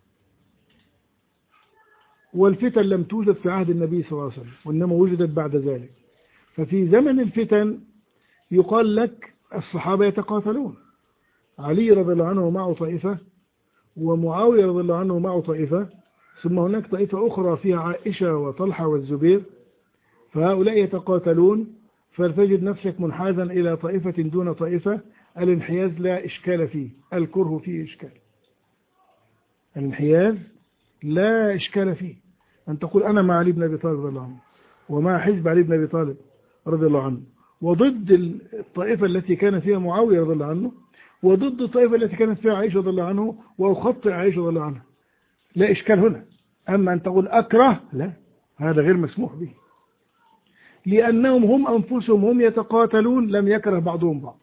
والفتن لم توجد في عهد النبي صلى الله عليه وسلم وإنما وجدت بعد ذلك. ففي زمن الفتن يقال لك الصحابة يتقاتلون، علي رضي الله عنه معه طائفة، ومعاوية رضي الله عنه معه طائفة، ثم هناك طائفة أخرى فيها عائشة وطلحة والزبير، فهؤلاء يتقاتلون، فتجد نفسك منحازا إلى طائفة دون طائفة. الانحياز لا إشكال فيه، الكره فيه إشكال. الانحياز لا إشكال فيه، أن تقول أنا مع علي بن أبي طالب رضي الله عنه ومع حزب علي بن أبي طالب رضي الله عنه، وضد الطائفة التي كان فيها معاوية رضي الله عنه، وضد الطائفة التي كانت فيها عائشة رضي الله عنه، وأخطئ عائشة رضي الله عنها، لا إشكال هنا. أما أن تقول أكره، لا، هذا غير مسموح به، لأنهم هم أنفسهم هم يتقاتلون، لم يكره بعضهم بعض.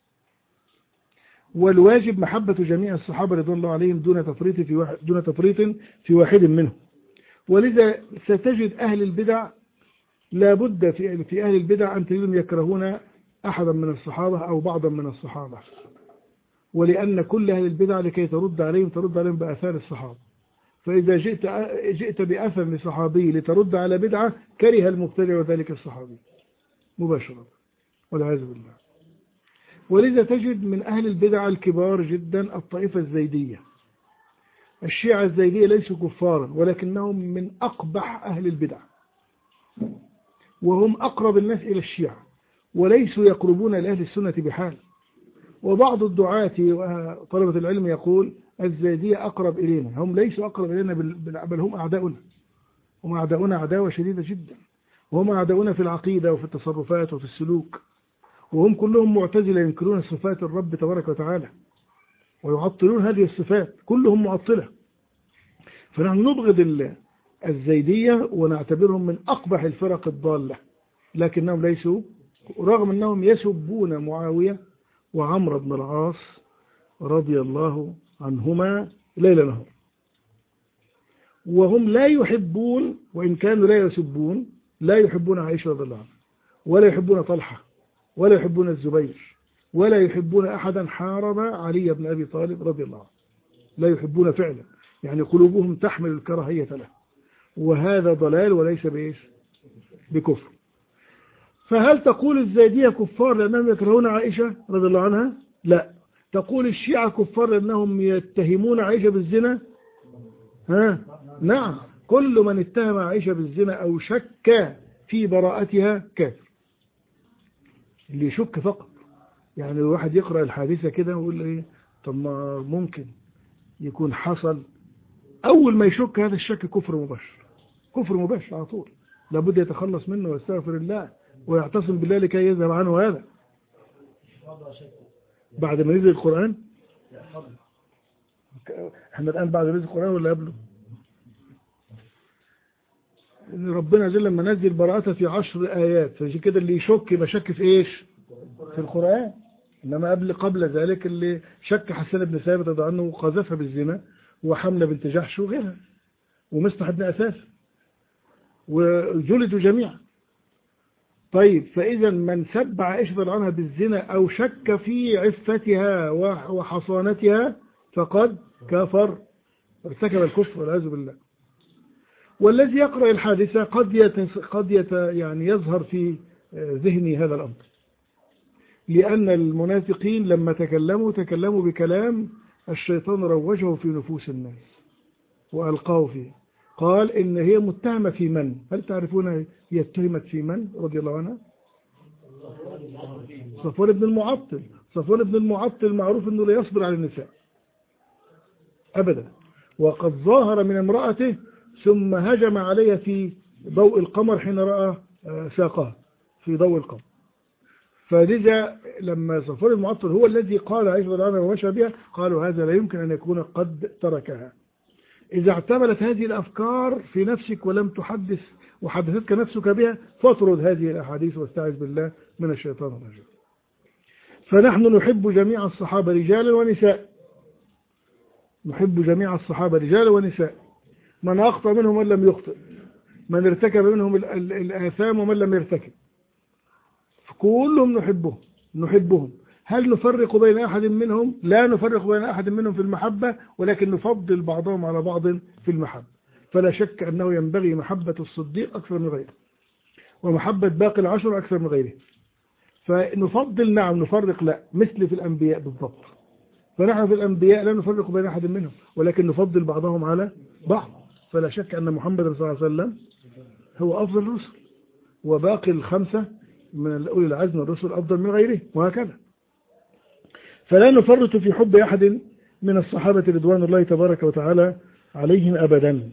والواجب محبة جميع الصحابة رضي الله عليهم دون تفريط في واحد دون تفريط في واحد منهم. ولذا ستجد أهل البدع لابد في في أهل البدع أن تجدهم يكرهون أحدا من الصحابة أو بعضا من الصحابة، ولأن كل أهل البدع لكي ترد عليهم ترد عليهم بآثار الصحابة. فإذا جئت جئت بأثر لصحابي لترد على بدعة، كره المبتدع وذلك الصحابي مباشرة والعياذ بالله. ولذا تجد من أهل البدع الكبار جدا الطائفة الزيدية. الشيعة الزيدية ليسوا كفارا، ولكنهم من أقبح أهل البدع، وهم أقرب الناس إلى الشيعة، وليسوا يقربون لأهل السنة بحال. وبعض الدعاة وطلبة العلم يقول الزيدية أقرب إلينا، هم ليسوا أقرب إلينا بل هم أعداؤنا، هم أعداؤنا عداوة شديدة جدا، وهم أعداؤنا في العقيدة وفي التصرفات وفي السلوك، وهم كلهم معتزلة ينكرون صفات الرب تبارك وتعالى ويعطلون هذه الصفات، كلهم معطلة. فنحن نبغض الزيدية ونعتبرهم من أقبح الفرق الضالة، لكنهم ليسوا، رغم أنهم يسبون معاوية وعمرو بن العاص رضي الله عنهما ليل نهار، وهم لا يحبون، وإن كانوا لا يسبون، لا يحبون عائشة رضي الله عنها، ولا يحبون طلحة، ولا يحبون الزبير، ولا يحبون أحدا حارب علي بن أبي طالب رضي الله عنه، لا يحبون فعلا، يعني قلوبهم تحمل الكراهية له، وهذا ضلال وليس بإيش بكفر. فهل تقول الزيدية كفار لأنهم يكرهون عائشة رضي الله عنها؟ لا، تقول الشيعة كفار أنهم يتهمون عائشة بالزنا؟ ها؟ نعم، كل من اتهم عائشة بالزنا أو شك في براءتها كافر. اللي يشك فقط، يعني الواحد يقرأ الحادثة كده ويقول ايه، طب ما ممكن يكون حصل، أول ما يشك هذا الشك كفر مباشر، كفر مباشر على طول، لابد يتخلص منه ويستغفر الله ويعتصم بالله لكي يذهب عنه هذا. بعد ما نزل القرآن، احنا الآن بعد ما نزل القرآن ولا قبله؟ إن ربنا جل لما نزل براءته في عشر آيات، فعشان كده اللي يشك يبقى شك في إيش؟ في القرآن. إنما قبل قبل ذلك اللي شك حسان بن ثابت رضي عنه وقذفها بالزنا، وحملة بنت جحش وغيرها، ومصطح بن أساس، وجلدوا جميعا. طيب، فإذا من سب عائشة رضي عنها بالزنا أو شك في عفتها وحصانتها فقد كفر، ارتكب الكفر والعياذ بالله. والذي يقرأ الحادثة قد يت... قد يت... يعني يظهر في ذهني هذا الأمر، لأن المنافقين لما تكلموا تكلموا بكلام الشيطان روجه في نفوس الناس وألقاه فيه. قال إن هي متهمة في من؟ هل تعرفون هي اتهمت في من رضي الله عنها؟ صفوان بن المعطل. صفوان بن المعطل معروف أنه لا يصبر على النساء أبدا، وقد ظاهر من امرأته ثم هجم عليها في ضوء القمر حين رأى ساقها في ضوء القمر. فلذا لما صفوان المعطل هو الذي قال عائشة رضي الله عنها ومشى بها، قالوا هذا لا يمكن أن يكون قد تركها. إذا اعتملت هذه الأفكار في نفسك ولم تحدث وحدثتك نفسك بها، فاطرد هذه الأحاديث واستعذ بالله من الشيطان الرجيم. فنحن نحب جميع الصحابة رجالا ونساء، نحب جميع الصحابة رجالا ونساء، من أخطأ منهم من لم يخطئ، من ارتكب منهم الآثام ومن لم يرتكب، كلهم نحبهم نحبهم. هل نفرق بين أحد منهم؟ لا نفرق بين أحد منهم في المحبة، ولكن نفضل بعضهم على بعض في المحبة. فلا شك أنه ينبغي محبة الصديق أكثر من غيره، ومحبة باقي العشر أكثر من غيره. فنفضل، نعم، نفرق لا، مثل في الأنبياء بالضبط. فنحن في الأنبياء لا نفرق بين أحد منهم، ولكن نفضل بعضهم على بعض. فلا شك أن محمد صلى الله عليه وسلم هو أفضل الرسل، وباقي الخمسة من أولي العزم الرسل أفضل من غيره، وهكذا. فلا نفرط في حب أحد من الصحابة رضوان الله تبارك وتعالى عليهم أبدا.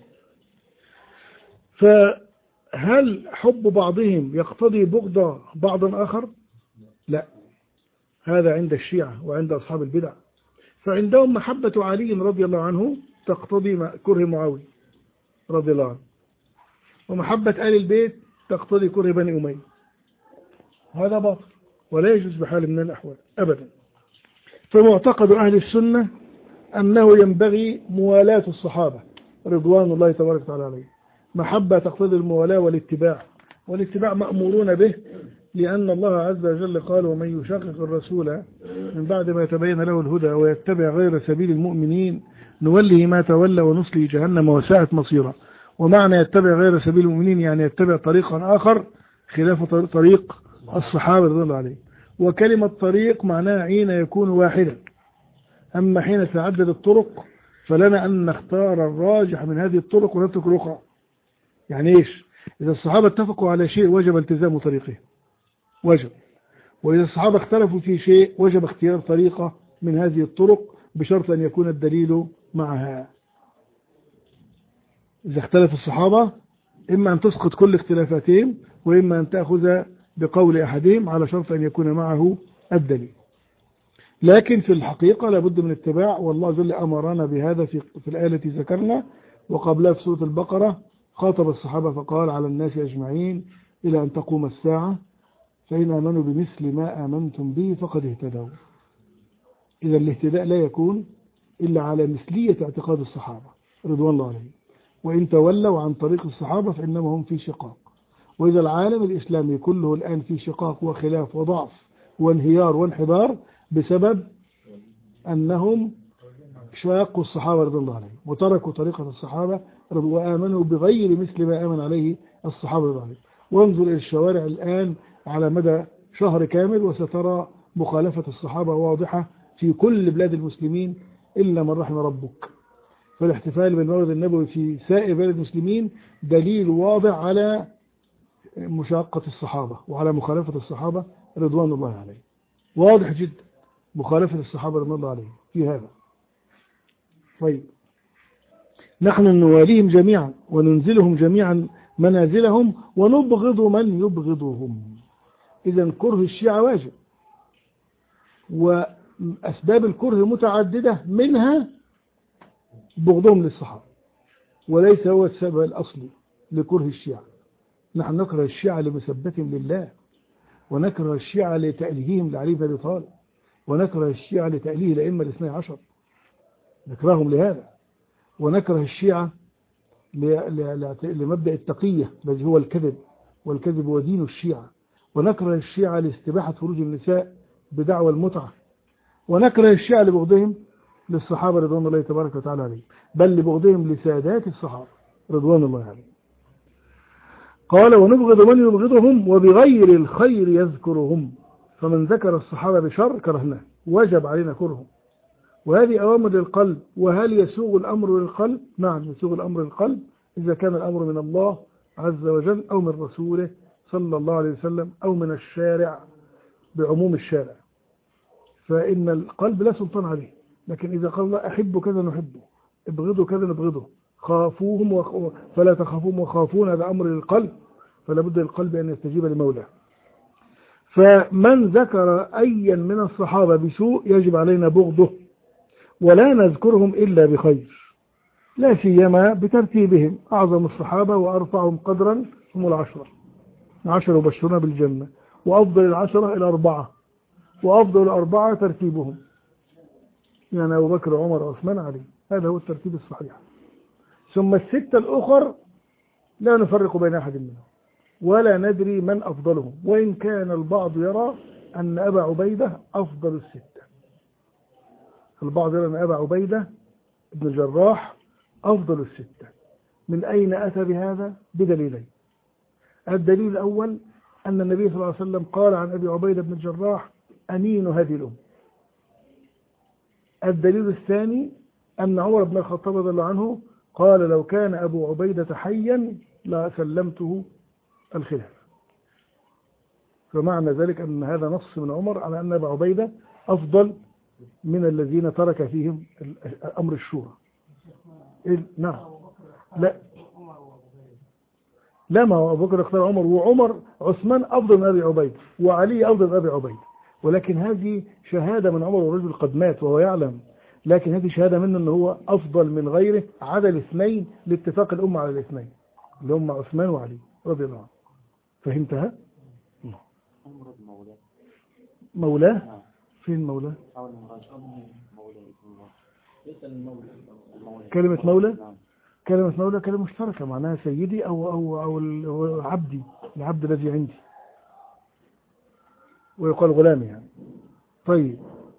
فهل حب بعضهم يقتضي بغض بعض آخر؟ لا، هذا عند الشيعة وعند أصحاب البدع. فعندهم محبة علي رضي الله عنه تقتضي كره معاوية رضي الله عنه، ومحبة آل البيت تقتضي كره بني أمية. هذا باطل ولا يجوز بحال من الأحوال أبدا. فمعتقد أهل السنة أنه ينبغي موالاة الصحابة رضوان الله تبارك وتعالى عليهم. محبة تقتضي الموالاة والاتباع، والاتباع مأمورون به، لأن الله عز وجل قال: ومن يشاقق الرسول من بعد ما يتبين له الهدى ويتبع غير سبيل المؤمنين نوله ما تولى ونصله جهنم وساءت مصيرا. ومعنى يتبع غير سبيل المؤمنين يعني يتبع طريقا آخر خلاف طريق الصحابة رضي الله عليهم. وكلمة طريق معناها حين يكون واحدا، أما حين تعدد الطرق فلنا أن نختار الراجح من هذه الطرق ونترك الأخرى. يعني إيش؟ إذا الصحابة اتفقوا على شيء وجب التزام طريقه، وجب. وإذا الصحابة اختلفوا في شيء وجب اختيار طريقة من هذه الطرق بشرط أن يكون الدليل معها. إذا اختلف الصحابة إما أن تسقط كل اختلافاتهم، وإما أن تأخذ بقول أحدهم على شرط أن يكون معه الدليل. لكن في الحقيقة لابد من اتباع، والله جل أمرنا بهذا في, في الآية التي ذكرنا، وقبلها في سورة البقرة خاطب الصحابة فقال: على الناس أجمعين إلى أن تقوم الساعة فإن آمنوا بمثل ما آمنتم به فقد اهتدوا. إذا الاهتداء لا يكون إلا على مثلية اعتقاد الصحابة رضوان الله عليهم، وإن تولوا عن طريق الصحابة فإنما هم في شقاق. وإذا العالم الإسلامي كله الآن في شقاق وخلاف وضعف وانهيار وانحدار بسبب أنهم شاقوا الصحابة رضي الله عليهم وتركوا طريقة الصحابة وآمنوا بغير مثل ما آمن عليه الصحابة رضي الله عليهم. وانظر إلى الشوارع الآن على مدى شهر كامل وسترى مخالفة الصحابة واضحة في كل بلاد المسلمين إلا من رحم ربك. فالاحتفال بالمولد النبوي في سائر بلاد المسلمين دليل واضح على مشاقة الصحابة وعلى مخالفة الصحابة رضوان الله عليهم، واضح جدا مخالفة الصحابة رضوان الله عليهم في هذا. طيب، نحن نواليهم جميعا وننزلهم جميعا منازلهم ونبغض من يبغضهم. إذن كره الشيعة واجب، وأسباب الكره متعددة، منها بغضهم للصحابة، وليس هو السبب الأصلي لكره الشيعة. نحن نكره الشيعة لمسبتهم لله، ونكره الشيعة لتأليههم لعلي بن أبي طالب، ونكره الشيعة لتأليه الأئمة الاثني عشر، نكرههم لهذا. ونكره الشيعة لمبدأ التقية الذي هو الكذب، والكذب هو دين الشيعة. ونكره الشيعة لاستباحة فروج النساء بدعوى المتعة. ونكره الشيعة لبغضهم للصحابة رضوان الله تبارك وتعالى عليهم، بل لبغضهم لسادات الصحابة رضوان الله عليهم. قال ونبغض من يبغضهم وبغير الخير يذكرهم، فمن ذكر الصحابة بشر كرهناه، وجب علينا كرههم. وهذه أوامر للقلب. وهل يسوغ الأمر للقلب؟ نعم يسوغ الأمر للقلب إذا كان الأمر من الله عز وجل أو من رسوله صلى الله عليه وسلم أو من الشارع بعموم الشارع، فإن القلب لا سلطان عليه. لكن إذا قال الله أحب كذا نحبه، ابغضوا كذا نبغضه، خافوهم وخ... فلا تخافوهم وخافون، هذا أمر للقلب، فلا بد للقلب أن يستجيب لمولاه. فمن ذكر أيا من الصحابة بسوء يجب علينا بغضه، ولا نذكرهم إلا بخير، لا سيما بترتيبهم. أعظم الصحابة وأرفعهم قدرا هم العشرة، عشرة يبشرون بالجنة، وأفضل العشرة الأربعة، وأفضل الأربعة ترتيبهم، يعني أبو بكر عمر عثمان علي، هذا هو الترتيب الصحيح. ثم الستة الأخر لا نفرق بين أحد منهم، ولا ندري من أفضلهم، وإن كان البعض يرى أن أبا عبيدة أفضل الستة. البعض يرى أن أبا عبيدة بن الجراح أفضل الستة. من أين أتى بهذا؟ بدليلين. الدليل الأول أن النبي صلى الله عليه وسلم قال عن أبي عبيدة بن الجراح أمين هذه الأمة. الدليل الثاني أن عمر بن الخطاب رضي الله عنه قال لو كان أبو عبيدة حيا لسلمته الخلافة. فمعنى ذلك أن هذا نص من عمر على أن أبا عبيدة أفضل من الذين ترك فيهم أمر الشورى. نعم. لا لا ما هو أبو بكر اختار عمر، وعمر عثمان أفضل من أبي عبيدة، وعلي أفضل من أبي عبيدة، ولكن هذه شهادة من عمر، والرجل قد مات وهو يعلم، لكن هذه شهادة منه أنه هو أفضل من غيره عدا الاثنين لاتفاق الأمة على الاثنين اللي هم عثمان وعلي رضي الله عنه. فهمتها؟ مولاه؟ فين مولاه؟ كلمة مولى؟ كلمة مولى كلمة مشتركة، معناها سيدي أو أو أو عبدي، العبد الذي عندي، ويقال غلامي يعني. طيب،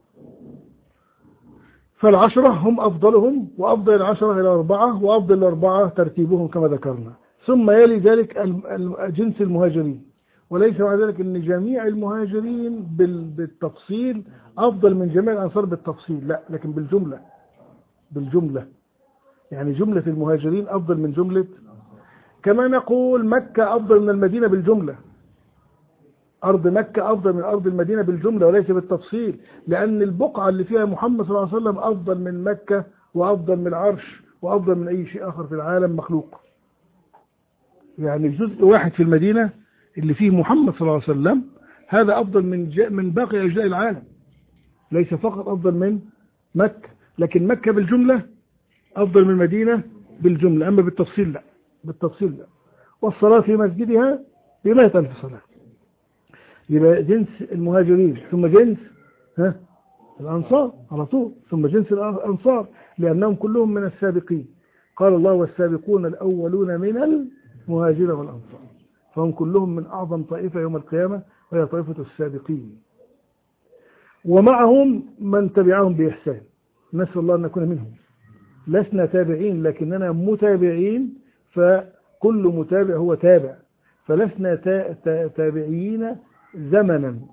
فالعشرة هم أفضلهم، وأفضل العشرة إلى أربعة، وأفضل الأربعة ترتيبهم كما ذكرنا. ثم يلي ذلك جنس المهاجرين، وليس مع ذلك أن جميع المهاجرين بالتفصيل أفضل من جميع الأنصار بالتفصيل، لا، لكن بالجملة بالجملة يعني جملة المهاجرين أفضل من جملة. كما نقول مكة أفضل من المدينة بالجملة، أرض مكة أفضل من أرض المدينة بالجملة وليس بالتفصيل، لأن البقعة اللي فيها محمد صلى الله عليه وسلم أفضل من مكة، وأفضل من العرش، وأفضل من أي شيء آخر في العالم مخلوق. يعني جزء واحد في المدينة اللي فيه محمد صلى الله عليه وسلم هذا أفضل من من باقي أجزاء العالم، ليس فقط أفضل من مكة، لكن مكة بالجملة أفضل من المدينة بالجملة، أما بالتفصيل لا، بالتفصيل لا. والصلاة في مسجدها بمئة ألف صلاة. يبقى جنس المهاجرين، ثم جنس ها الأنصار على طول، ثم جنس الأنصار لأنهم كلهم من السابقين. قال الله والسابقون الأولون من المهاجرين والأنصار، فهم كلهم من أعظم طائفة يوم القيامة، وهي طائفة السابقين. ومعهم من تبعهم بإحسان، نسأل الله أن نكون منهم. لسنا تابعين لكننا متابعين، فكل متابع هو تابع، فلسنا تابعين زمنا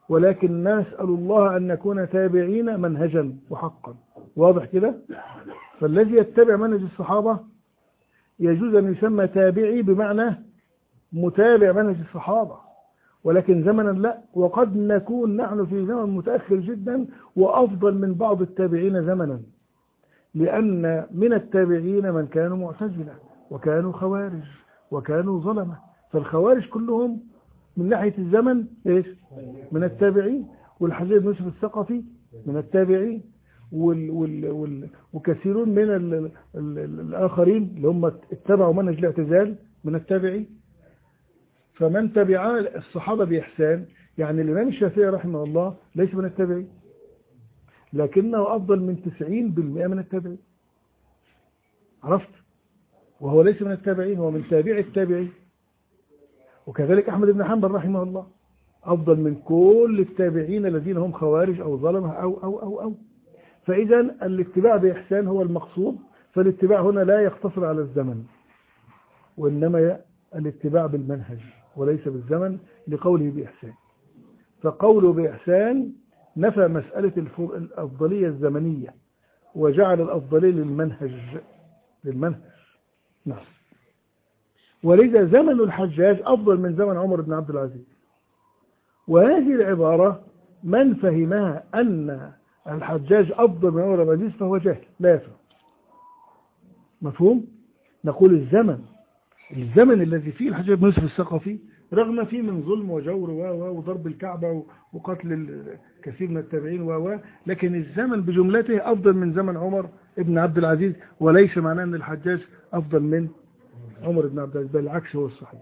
ولكن نسأل الله أن نكون تابعين منهجا وحقا. واضح كده؟ فالذي يتبع منهج الصحابة يجوز أن يسمى تابعي بمعنى متابع منهج الصحابة، ولكن زمنا لا. وقد نكون نحن في زمن متأخر جدا وأفضل من بعض التابعين زمنا، لأن من التابعين من كانوا معتزلة وكانوا خوارج وكانوا ظلمة. فالخوارج كلهم من ناحية الزمن إيش؟ من التابعين. والحجاج بن يوسف الثقفي من التابعين، وال وال وال وكثيرون من ال ال ال الآخرين اللي هم اتبعوا منهج الاعتزال من التابعين. فمن تبع الصحابة بإحسان، يعني الإمام الشافعي رحمه الله ليس من التابعين، لكنه أفضل من تسعين بالمئة من التابعين. عرفت؟ وهو ليس من التابعين، هو من تابع التابعين. وكذلك أحمد بن حنبل رحمه الله أفضل من كل التابعين الذين هم خوارج أو ظلمة أو أو أو أو فإذا الاتباع بإحسان هو المقصود. فالاتباع هنا لا يقتصر على الزمن، وإنما الاتباع بالمنهج وليس بالزمن، لقوله بإحسان. فقوله بإحسان نفى مسألة الأفضلية الزمنية وجعل الأفضلية للمنهج للمنهج نعم. ولذا زمن الحجاج أفضل من زمن عمر بن عبد العزيز. وهذه العبارة من فهمها أن الحجاج أفضل من عمر بن عبد العزيز فهو جاهل لا يفهم. مفهوم؟ نقول الزمن الزمن الذي فيه الحجاج بن يوسف الثقفي رغم فيه من ظلم وجور وضرب الكعبة وقتل كثير من التابعين و لكن الزمن بجملته أفضل من زمن عمر بن عبد العزيز، وليس معناه أن الحجاج أفضل من عمر بن عبد العزيز، بل العكس هو الصحيح.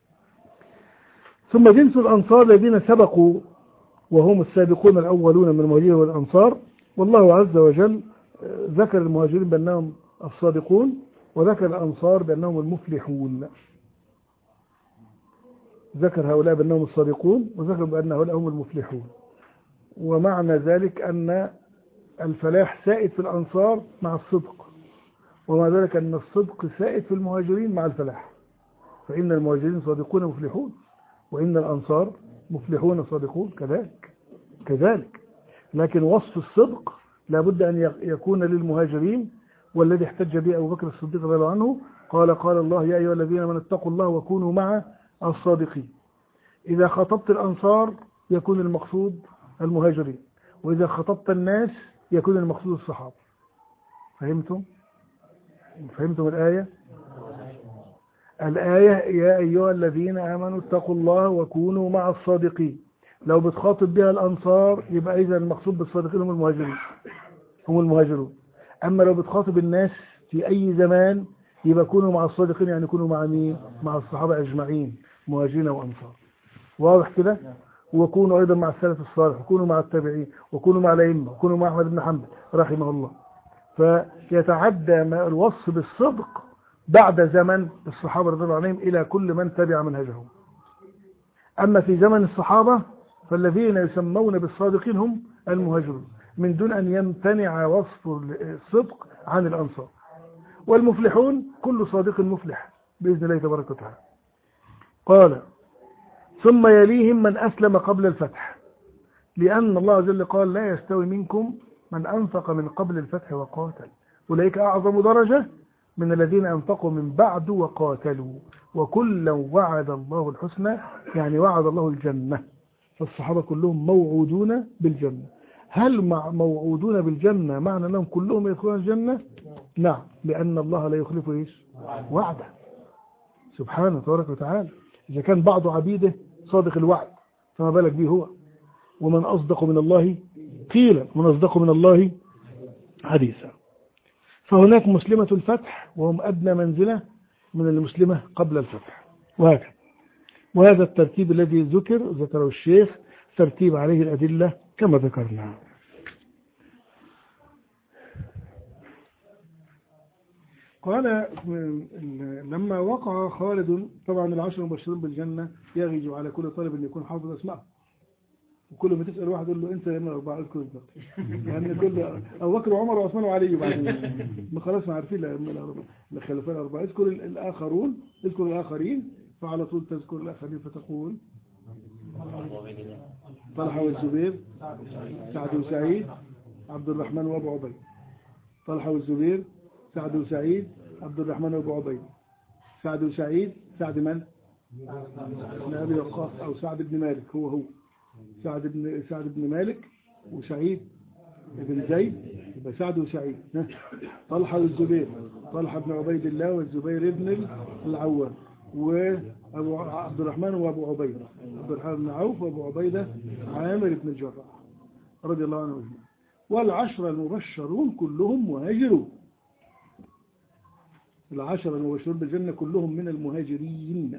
ثم جنس الأنصار الذين سبقوا وهم السابقون الأولون من المهاجرين والأنصار. والله عز وجل ذكر المهاجرين بأنهم الصادقون، وذكر الأنصار بأنهم المفلحون. ذكر هؤلاء بأنهم الصادقون وذكر بأن هؤلاء هم المفلحون. ومعنى ذلك أن الفلاح سائد في الأنصار مع الصدق، ومع ذلك أن الصدق سائد في المهاجرين مع الفلاح. فإن المهاجرين صادقون مفلحون، وإن الأنصار مفلحون صادقون كذلك كذلك لكن وصف الصدق لابد أن يكون للمهاجرين، والذي احتج به أبو بكر الصديق رضي الله عنه قال قال الله يا أيها الذين آمنوا اتقوا الله وكونوا مع الصادقين. إذا خطبت الأنصار يكون المقصود المهاجرين، وإذا خطبت الناس يكون المقصود الصحابة. فهمتم؟ فهمتم الآية؟ الآية يا أيها الذين آمنوا اتقوا الله وكونوا مع الصادقين. لو بتخاطب بها الأنصار يبقى إذا المقصود بالصادقين هم المهاجرين هم المهاجرون. أما لو بتخاطب الناس في أي زمان يبقى كونوا مع الصادقين، يعني كونوا مع مين؟ مع الصحابة أجمعين مهاجرين وأنصار. واضح كده؟ وكونوا أيضا مع السلف الصالح، وكونوا مع التابعين، وكونوا مع الأئمة، وكونوا مع أحمد بن حنبل رحمه الله. فيتعدى الوصف بالصدق بعد زمن الصحابة رضي الله عنهم إلى كل من تبع منهجهم. أما في زمن الصحابة فالذين يسمون بالصادقين هم المهاجرون، من دون أن يمتنع وصف الصدق عن الأنصار. والمفلحون كل صادق مفلح بإذن الله تبارك وتعالى. قال ثم يليهم من أسلم قبل الفتح، لأن الله عز وجل قال لا يستوي منكم من أنفق من قبل الفتح وقاتل، أولئك أعظم درجة من الذين أنفقوا من بعد وقاتلوا، وكلا وعد الله الحسنى، يعني وعد الله الجنة. فالصحابة كلهم موعودون بالجنة. هل مع موعودون بالجنة معنى أنهم كلهم يدخلون الجنة؟ نعم، لأن الله لا يخلف إيش؟ وعده سبحانه تبارك وتعالى. إذا كان بعض عبيده صادق الوعد فما بالك به هو. ومن أصدق من الله قيلا، ومن أصدق من الله حديثا. فهناك مسلمة الفتح وهم أدنى منزلة من المسلمة قبل الفتح، وهكذا. وهذا الترتيب الذي ذكر ذكره الشيخ ترتيب عليه الأدلة كما ذكرنا. قال لما وقع خالد، طبعا العشر المبشرين بالجنة يغيج على كل طالب أن يكون حافظ أسماء، وكل ما تسأل واحد يقول له أنت من الأربعة اذكر بالضبط، يعني كل أبو بكر وعمر وعثمان وعلي بعدين ما خلاص ما عارفين الخلفاء الأربعة. اذكر الآخرون اذكر الآخرين، فعلى طول تذكر الآخرين فتقول طلحة والزبير سعد وسعيد عبد الرحمن وأبو عبيد. طلحة والزبير سعد وسعيد عبد الرحمن وأبو عبيد. سعد وسعيد سعد من؟ بن أبي وقاص أو سعد بن مالك. هو هو سعد بن سعد بن مالك وسعيد بن زيد، يبقى سعد وسعيد. طلحة والزبير طلحة بن عبيد الله والزبير بن العوام وأبو عبد الرحمن وأبو عبيدة عبد الرحمن بن عوف وأبو عبيدة عامر بن الجراح رضي الله عنه أجمعين. والعشرة المبشرون كلهم مهاجرون. العشرة المبشرون بالجنة كلهم من المهاجرين،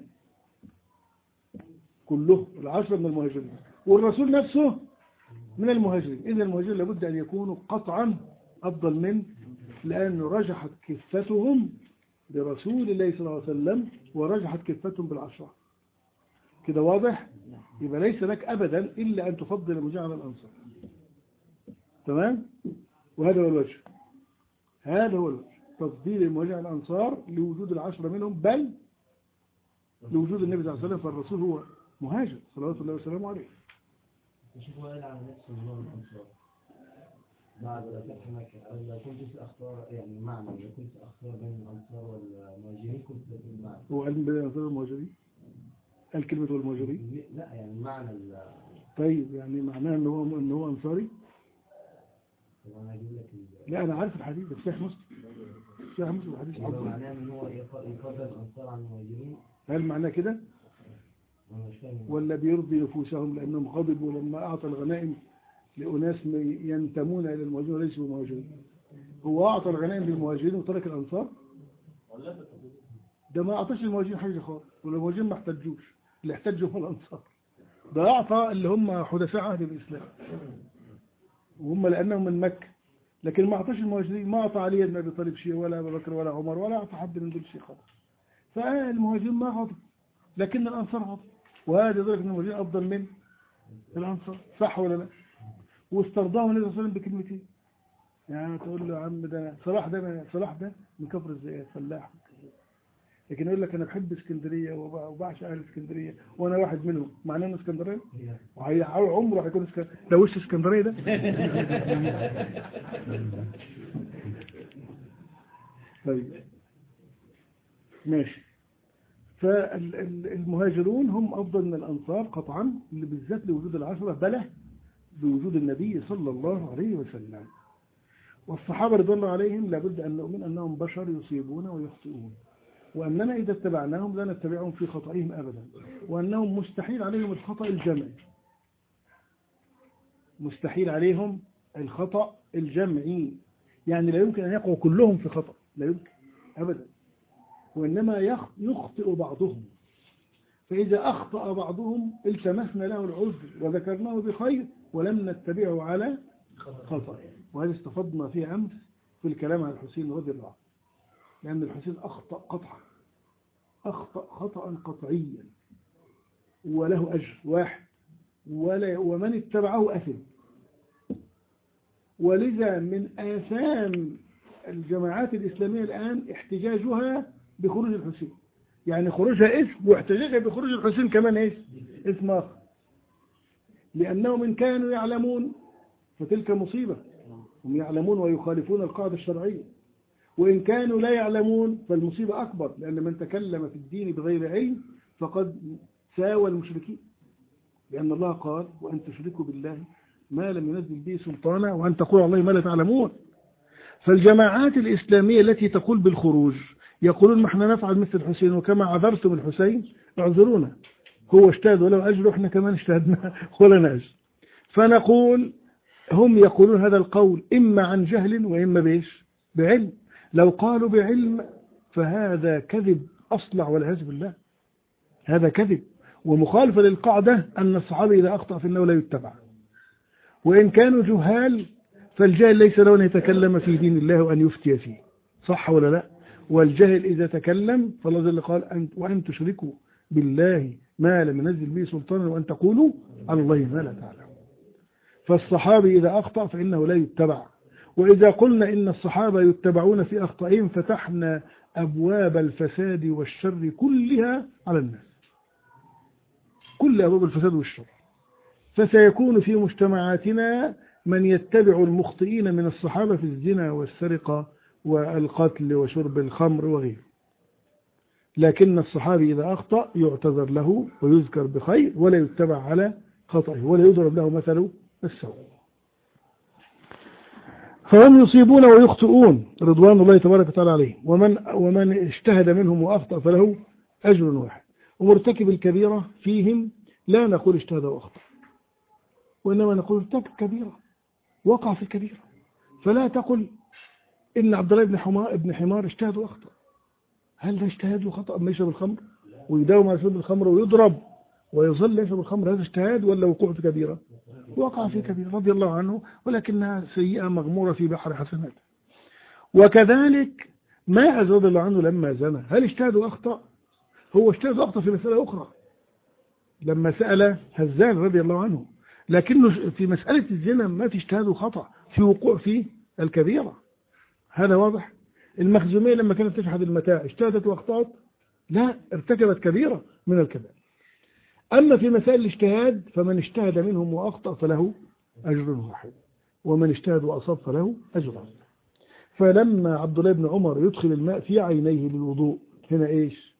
كلهم العشرة من المهاجرين، والرسول نفسه من المهاجرين. إذن المهاجرين لابد أن يكونوا قطعا أفضل من، لأن رجحت كفتهم برسول الله صلى الله عليه وسلم ورجحت كفتهم بالعشرة. كده واضح؟ يبقى ليس لك أبدا إلا أن تفضل المهاجرين على الأنصار. تمام؟ وهذا هو الوجه، هذا هو الوجه، تفضيل المهاجرين على الأنصار لوجود العشرة منهم، بل لوجود النبي صلى الله عليه وسلم، فالرسول هو مهاجر صلوات الله وسلامه عليه. شوفوا قال عن نفس النظام الأنصار بعد فتح مكة، لو كنت أختار يعني معنى، لو كنت أختار بين الأنصار والمهاجرين كنت بين المعنى. هو قال بين الأنصار والمهاجرين؟ قال كلمة والمهاجرين؟ لا يعني معنى ال طيب يعني معناه إن هو إن هو أنصاري؟ طب أنا هجيب لك ال لا أنا عارف الحديث ده، صحيح مسلم، صحيح مسلم الحديث لو عظيم. معناه إن هو يفضل الأنصار عن المهاجرين. هل معناه كده؟ أنا مش فاهم. ولا بيرضي نفوسهم لأنهم غضبوا لما أعطى الغنائم لأناس ينتمون إلى المهاجرين وليسوا مهاجرين؟ هو أعطى الغنائم للمهاجرين وترك الأنصار؟ ده ما أعطاش المهاجرين حاجة خالص، والمهاجرين ما احتجوش، اللي احتجوا هم الأنصار. ده أعطى اللي هم حدثاء عهد الإسلام وهم لأنهم من مكة، لكن ما أعطاش المهاجرين، ما أعطى علي بن أبي طالب شيء ولا أبو بكر ولا عمر ولا أعطى حد من دول شيء خالص. فالمهاجرين ما غضب لكن الأنصار غضب، وهذا يدرك أن المهاجرين أفضل من الأنصار، صح ولا لا؟ واسترضاهم النبي صلى الله عليه وسلم بكلمتين. يعني تقول له يا عم ده صلاح ده صلاح ده من كفر الزيات فلاح، لكن يقول لك أنا بحب اسكندرية وبعشق أهل اسكندرية وأنا واحد منهم، معناه إنه اسكندرية؟ وهي عمره هيكون اسكندرية؟ ده وش اسكندرية ده؟ طيب ماشي. فالمهاجرون هم أفضل من الأنصار قطعا، اللي بالذات لوجود العشرة، بل بوجود النبي صلى الله عليه وسلم. والصحابة رضي الله عليهم لابد أن نؤمن أنهم بشر يصيبون ويخطئون، وأننا إذا اتبعناهم لا نتبعهم في خطئهم أبدا، وأنهم مستحيل عليهم الخطأ الجمعي، مستحيل عليهم الخطأ الجمعي، يعني لا يمكن أن يقعوا كلهم في خطأ، لا يمكن أبدا، وإنما يخطئ بعضهم، فإذا أخطأ بعضهم التمسنا له العذر وذكرناه بخير ولم نتبعه على خطأ. وهذا استفضنا فيه أمس في الكلام عن الحسين رضي الله عنه، لأن الحسين أخطأ قطعا، أخطأ خطأ قطعيا وله أجر واحد ولا ومن اتبعه أثم. ولذا من آثام الجماعات الإسلامية الآن احتجاجها بخروج الحسين، يعني خروجها اسم واحتجاجها بخروج الحسين كمان ايش؟ اسم آخر، لأنهم إن كانوا يعلمون فتلك مصيبة، هم يعلمون ويخالفون القاعدة الشرعية، وإن كانوا لا يعلمون فالمصيبة أكبر، لأن من تكلم في الدين بغير علم فقد ساوى المشركين، لأن الله قال وأن تشركوا بالله ما لم ينزل به سلطانا وأن تقول الله ما لا تعلمون. فالجماعات الإسلامية التي تقول بالخروج يقولون ما احنا نفعل مثل الحسين، وكما عذرتم الحسين اعذرونا، هو اجتهد وله أجر احنا كمان اجتهدنا ولنا أجر. فنقول هم يقولون هذا القول إما عن جهل وإما بإيش؟ بعلم. لو قالوا بعلم فهذا كذب أصلع والعياذ بالله، هذا كذب ومخالفة للقاعدة أن الصحابي إذا أخطأ فإنه لا يتبع، وإن كانوا جهال فالجاهل ليس له أن يتكلم في دين الله وأن يفتي فيه، صح ولا لا؟ والجاهل إذا تكلم فالله جل قال أن وأن تشركوا بالله ما لم ينزل به سلطانا وأن تقولوا على الله ما لا تعلمون. فالصحابي إذا أخطأ فإنه لا يتبع، وإذا قلنا إن الصحابة يتبعون في أخطائهم فتحنا أبواب الفساد والشر كلها على الناس، كل أبواب الفساد والشر. فسيكون في مجتمعاتنا من يتبع المخطئين من الصحابة في الزنا والسرقة والقتل وشرب الخمر وغيره. لكن الصحابي إذا أخطأ يعتذر له ويذكر بخير ولا يتبع على خطأه ولا يضرب له مثل السوء. فهم يصيبون ويخطئون رضوان الله تبارك وتعالى عليه، ومن ومن اجتهد منهم وأخطأ فله أجر واحد. ومرتكب الكبيرة فيهم لا نقول اجتهد وأخطأ، وإنما نقول ارتكب كبيرة وقع في الكبيرة. فلا تقل إن عبد الله بن حمار ابن حمار اجتهد وأخطأ. هل ده اجتهاد وخطأ أما يشرب الخمر ويداوم على شرب الخمر ويضرب ويظل يشرب الخمر، هذا اجتهاد ولا وقوع في كبيرة؟ وقع في كبيرة رضي الله عنه، ولكنها سيئة مغمورة في بحر حسنات. وكذلك ماعز رضي الله عنه لما زنى هل اجتهد وأخطأ؟ هو اجتهد وأخطأ في مسألة أخرى لما سأل هزال رضي الله عنه، لكنه في مسألة الزنا ما في اجتهاد وخطأ، في وقوع في الكبيرة. هذا واضح. المخزومية لما كانت تشحذ المتاع اجتهدت واخطأت؟ لا، ارتكبت كبيرة من الكبائر. أما في مسائل الاجتهاد فمن اجتهد منهم وأخطأ فله أجر واحد، ومن اجتهد وأصاب فله أجر. فلما عبد الله بن عمر يدخل الماء في عينيه للوضوء هنا إيش؟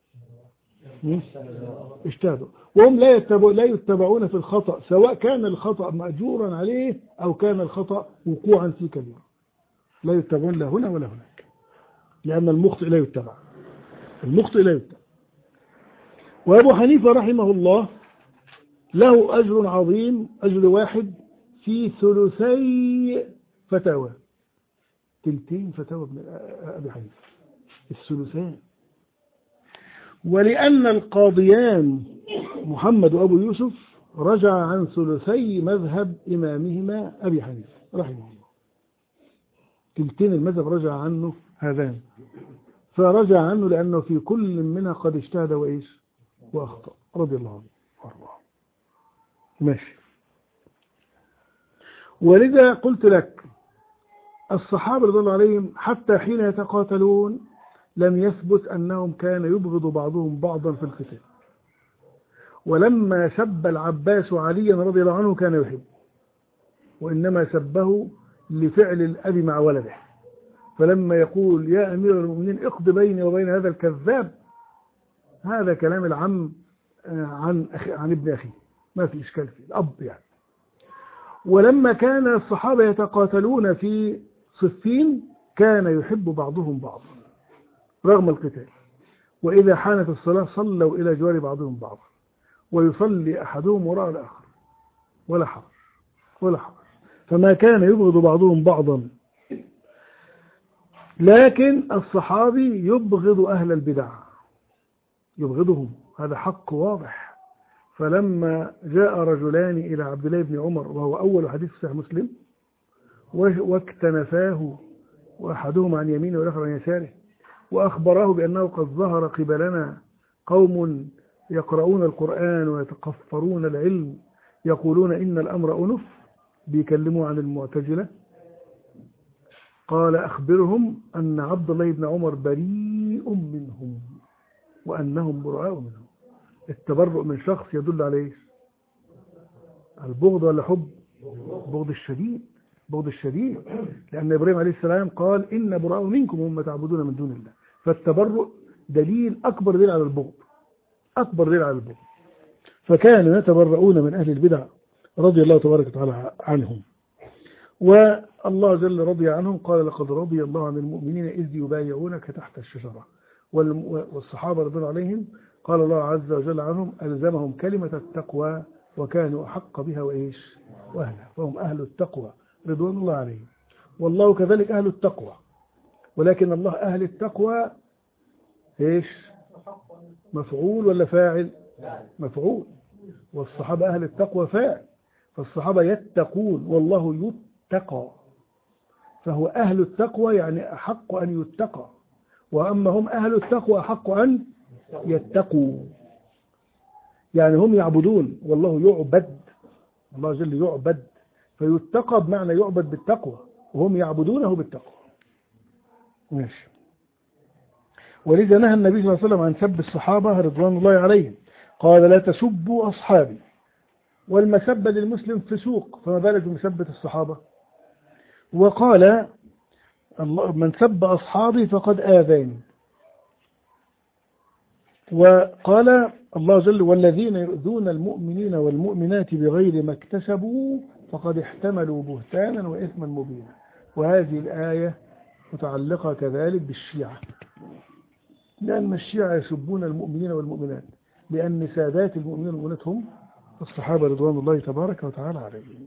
اجتهدوا، وهم لا يتبعون لا يتبعون في الخطأ، سواء كان الخطأ مأجورا عليه أو كان الخطأ وقوعا في كبيرة، لا يتبعون لا هنا ولا هناك، لأن المخطئ لا يتبع، المخطئ لا يتبع. وأبو حنيفة رحمه الله له أجر عظيم، أجر واحد في ثلثي فتاوى، تلتين فتاوى ابن أبي حنيفة، الثلثان. ولأن القاضيان محمد وأبو يوسف رجع عن ثلثي مذهب إمامهما أبي حنيفة رحمه الله، تلتين المذهب رجع عنه هذان، فرجع عنه لأنه في كل منها قد اجتهد وإيش وأخطأ رضي الله عنه وارضاه. ماشي. ولذا قلت لك الصحابة رضي الله عليهم حتى حين يتقاتلون لم يثبت أنهم كان يبغض بعضهم بعضا في القتال، ولما سب العباس عليا رضي الله عنه كان يحب، وإنما سبه لفعل الأب مع ولده. فلما يقول يا أمير المؤمنين اقض بيني وبين هذا الكذاب، هذا كلام العم عن أخي عن ابن أخيه، ما في إشكال فيه، الأب يعني. ولما كان الصحابة يتقاتلون في صفين كان يحب بعضهم بعضا رغم القتال، وإذا حانت الصلاة صلوا إلى جوار بعضهم بعضا، ويصلي أحدهم وراء الآخر ولا حرج ولا حرج. فما كان يبغض بعضهم بعضا. لكن الصحابي يبغض أهل البدع، يبغضهم، هذا حق واضح. فلما جاء رجلان إلى عبد الله بن عمر وهو أول حديث في صحيح مسلم واكتنفاه، وأحدهما عن يمينه والآخر عن يساره، وأخبراه بأنه قد ظهر قبلنا قوم يقرؤون القرآن ويتقفرون العلم يقولون إن الأمر أنف، بيكلموا عن المعتزلة. قال أخبرهم أن عبد الله بن عمر بريء منهم وأنهم براء منهم. التبرؤ من شخص يدل عليه البغض ولا حب؟ بغض الشديد، بغض الشديد، لأن إبراهيم عليه السلام قال إن براء منكم وما تعبدون من دون الله. فالتبرؤ دليل أكبر دليل على البغض، أكبر دليل على البغض. فكانوا يتبرؤون من أهل البدع رضي الله تبارك وتعالى عنهم، والله جل رضي عنهم. قال لقد رضي الله عن المؤمنين إذ يبايعونك تحت الشجرة، والصحابة رضي الله عليهم قال الله عز وجل عنهم ألزمهم كلمة التقوى وكانوا أحق بها وإيش وأهلها، فهم أهل التقوى رضوان الله عليهم، والله كذلك أهل التقوى. ولكن الله أهل التقوى إيش مفعول ولا فاعل؟ مفعول. والصحابة أهل التقوى فاعل، فالصحابة يتقون والله يتقى، فهو أهل التقوى يعني أحق أن يتقى، وأما هم أهل التقوى أحق أن يتقوا، يعني هم يعبدون والله يعبد، الله جل يعبد، فيتقى بمعنى يعبد بالتقوى وهم يعبدونه بالتقوى. ماشي. ولذا نهى النبي صلى الله عليه وسلم عن سب الصحابة رضوان الله عليهم، قال لا تسبوا أصحابي، والمسبة للمسلم فسوق، فما بالك بمسبة الصحابة. وقال من سب أصحابي فقد آذاني. وقال الله جل والذين يؤذون المؤمنين والمؤمنات بغير ما اكتسبوا فقد احتملوا بهتانا وإثما مبينا. وهذه الآية متعلقة كذلك بالشيعة، لأن الشيعة يسبون المؤمنين والمؤمنات، لأن سادات المؤمنين والمؤمنات هم الصحابة رضوان الله تبارك وتعالى عليهم.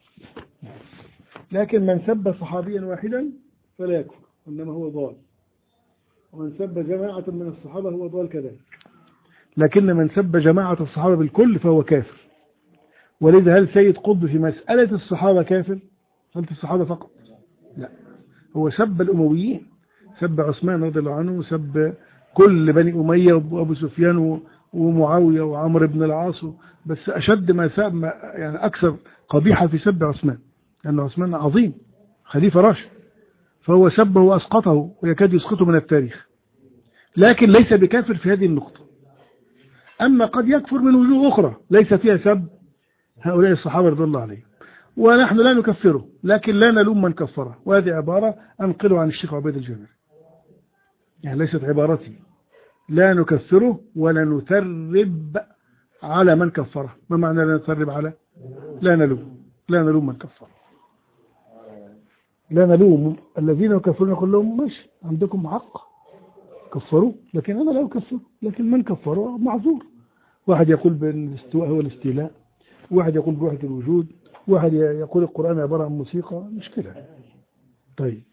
لكن من سب صحابيا واحدا فلا يكفر، إنما هو ضال، ومن سب جماعة من الصحابة هو ضال كذلك. لكن من سب جماعة الصحابة بالكل فهو كافر. ولذا هل سيد قطب في مسألة الصحابة كافر؟ مسألة الصحابة فقط؟ لا، هو سب الأمويين، سب عثمان رضي الله عنه، سب كل بني أمية وأبو سفيان ومعاوية وعمر بن العاص، بس أشد ما سب يعني أكثر قبيحة في سب عثمان، لأن عثمان عظيم خليفة راشد، فهو سبه وأسقطه ويكاد يسقطه من التاريخ، لكن ليس بكافر في هذه النقطة. أما قد يكفر من وجوه أخرى ليس فيها سب هؤلاء الصحابة رضي الله عليهم، ونحن لا نكفره، لكن لا نلوم من كفره. وهذه عبارة أنقله عن الشيخ عبيد الجميل، يعني ليست عبارتي. لا نكفره ولا نثرب على من كفره. ما معنى لا نثرب على؟ لا نلوم، لا نلوم من كفره، لا نلوم الذين يكفرون، يقول لهم ماشي عندكم حق كفروا، لكن أنا لا أكفر، لكن من كفروا معذور. واحد يقول بالاستواء هو الاستيلاء، واحد يقول بوحدة الوجود، واحد يقول القرآن عبارة عن موسيقى، مشكلة. طيب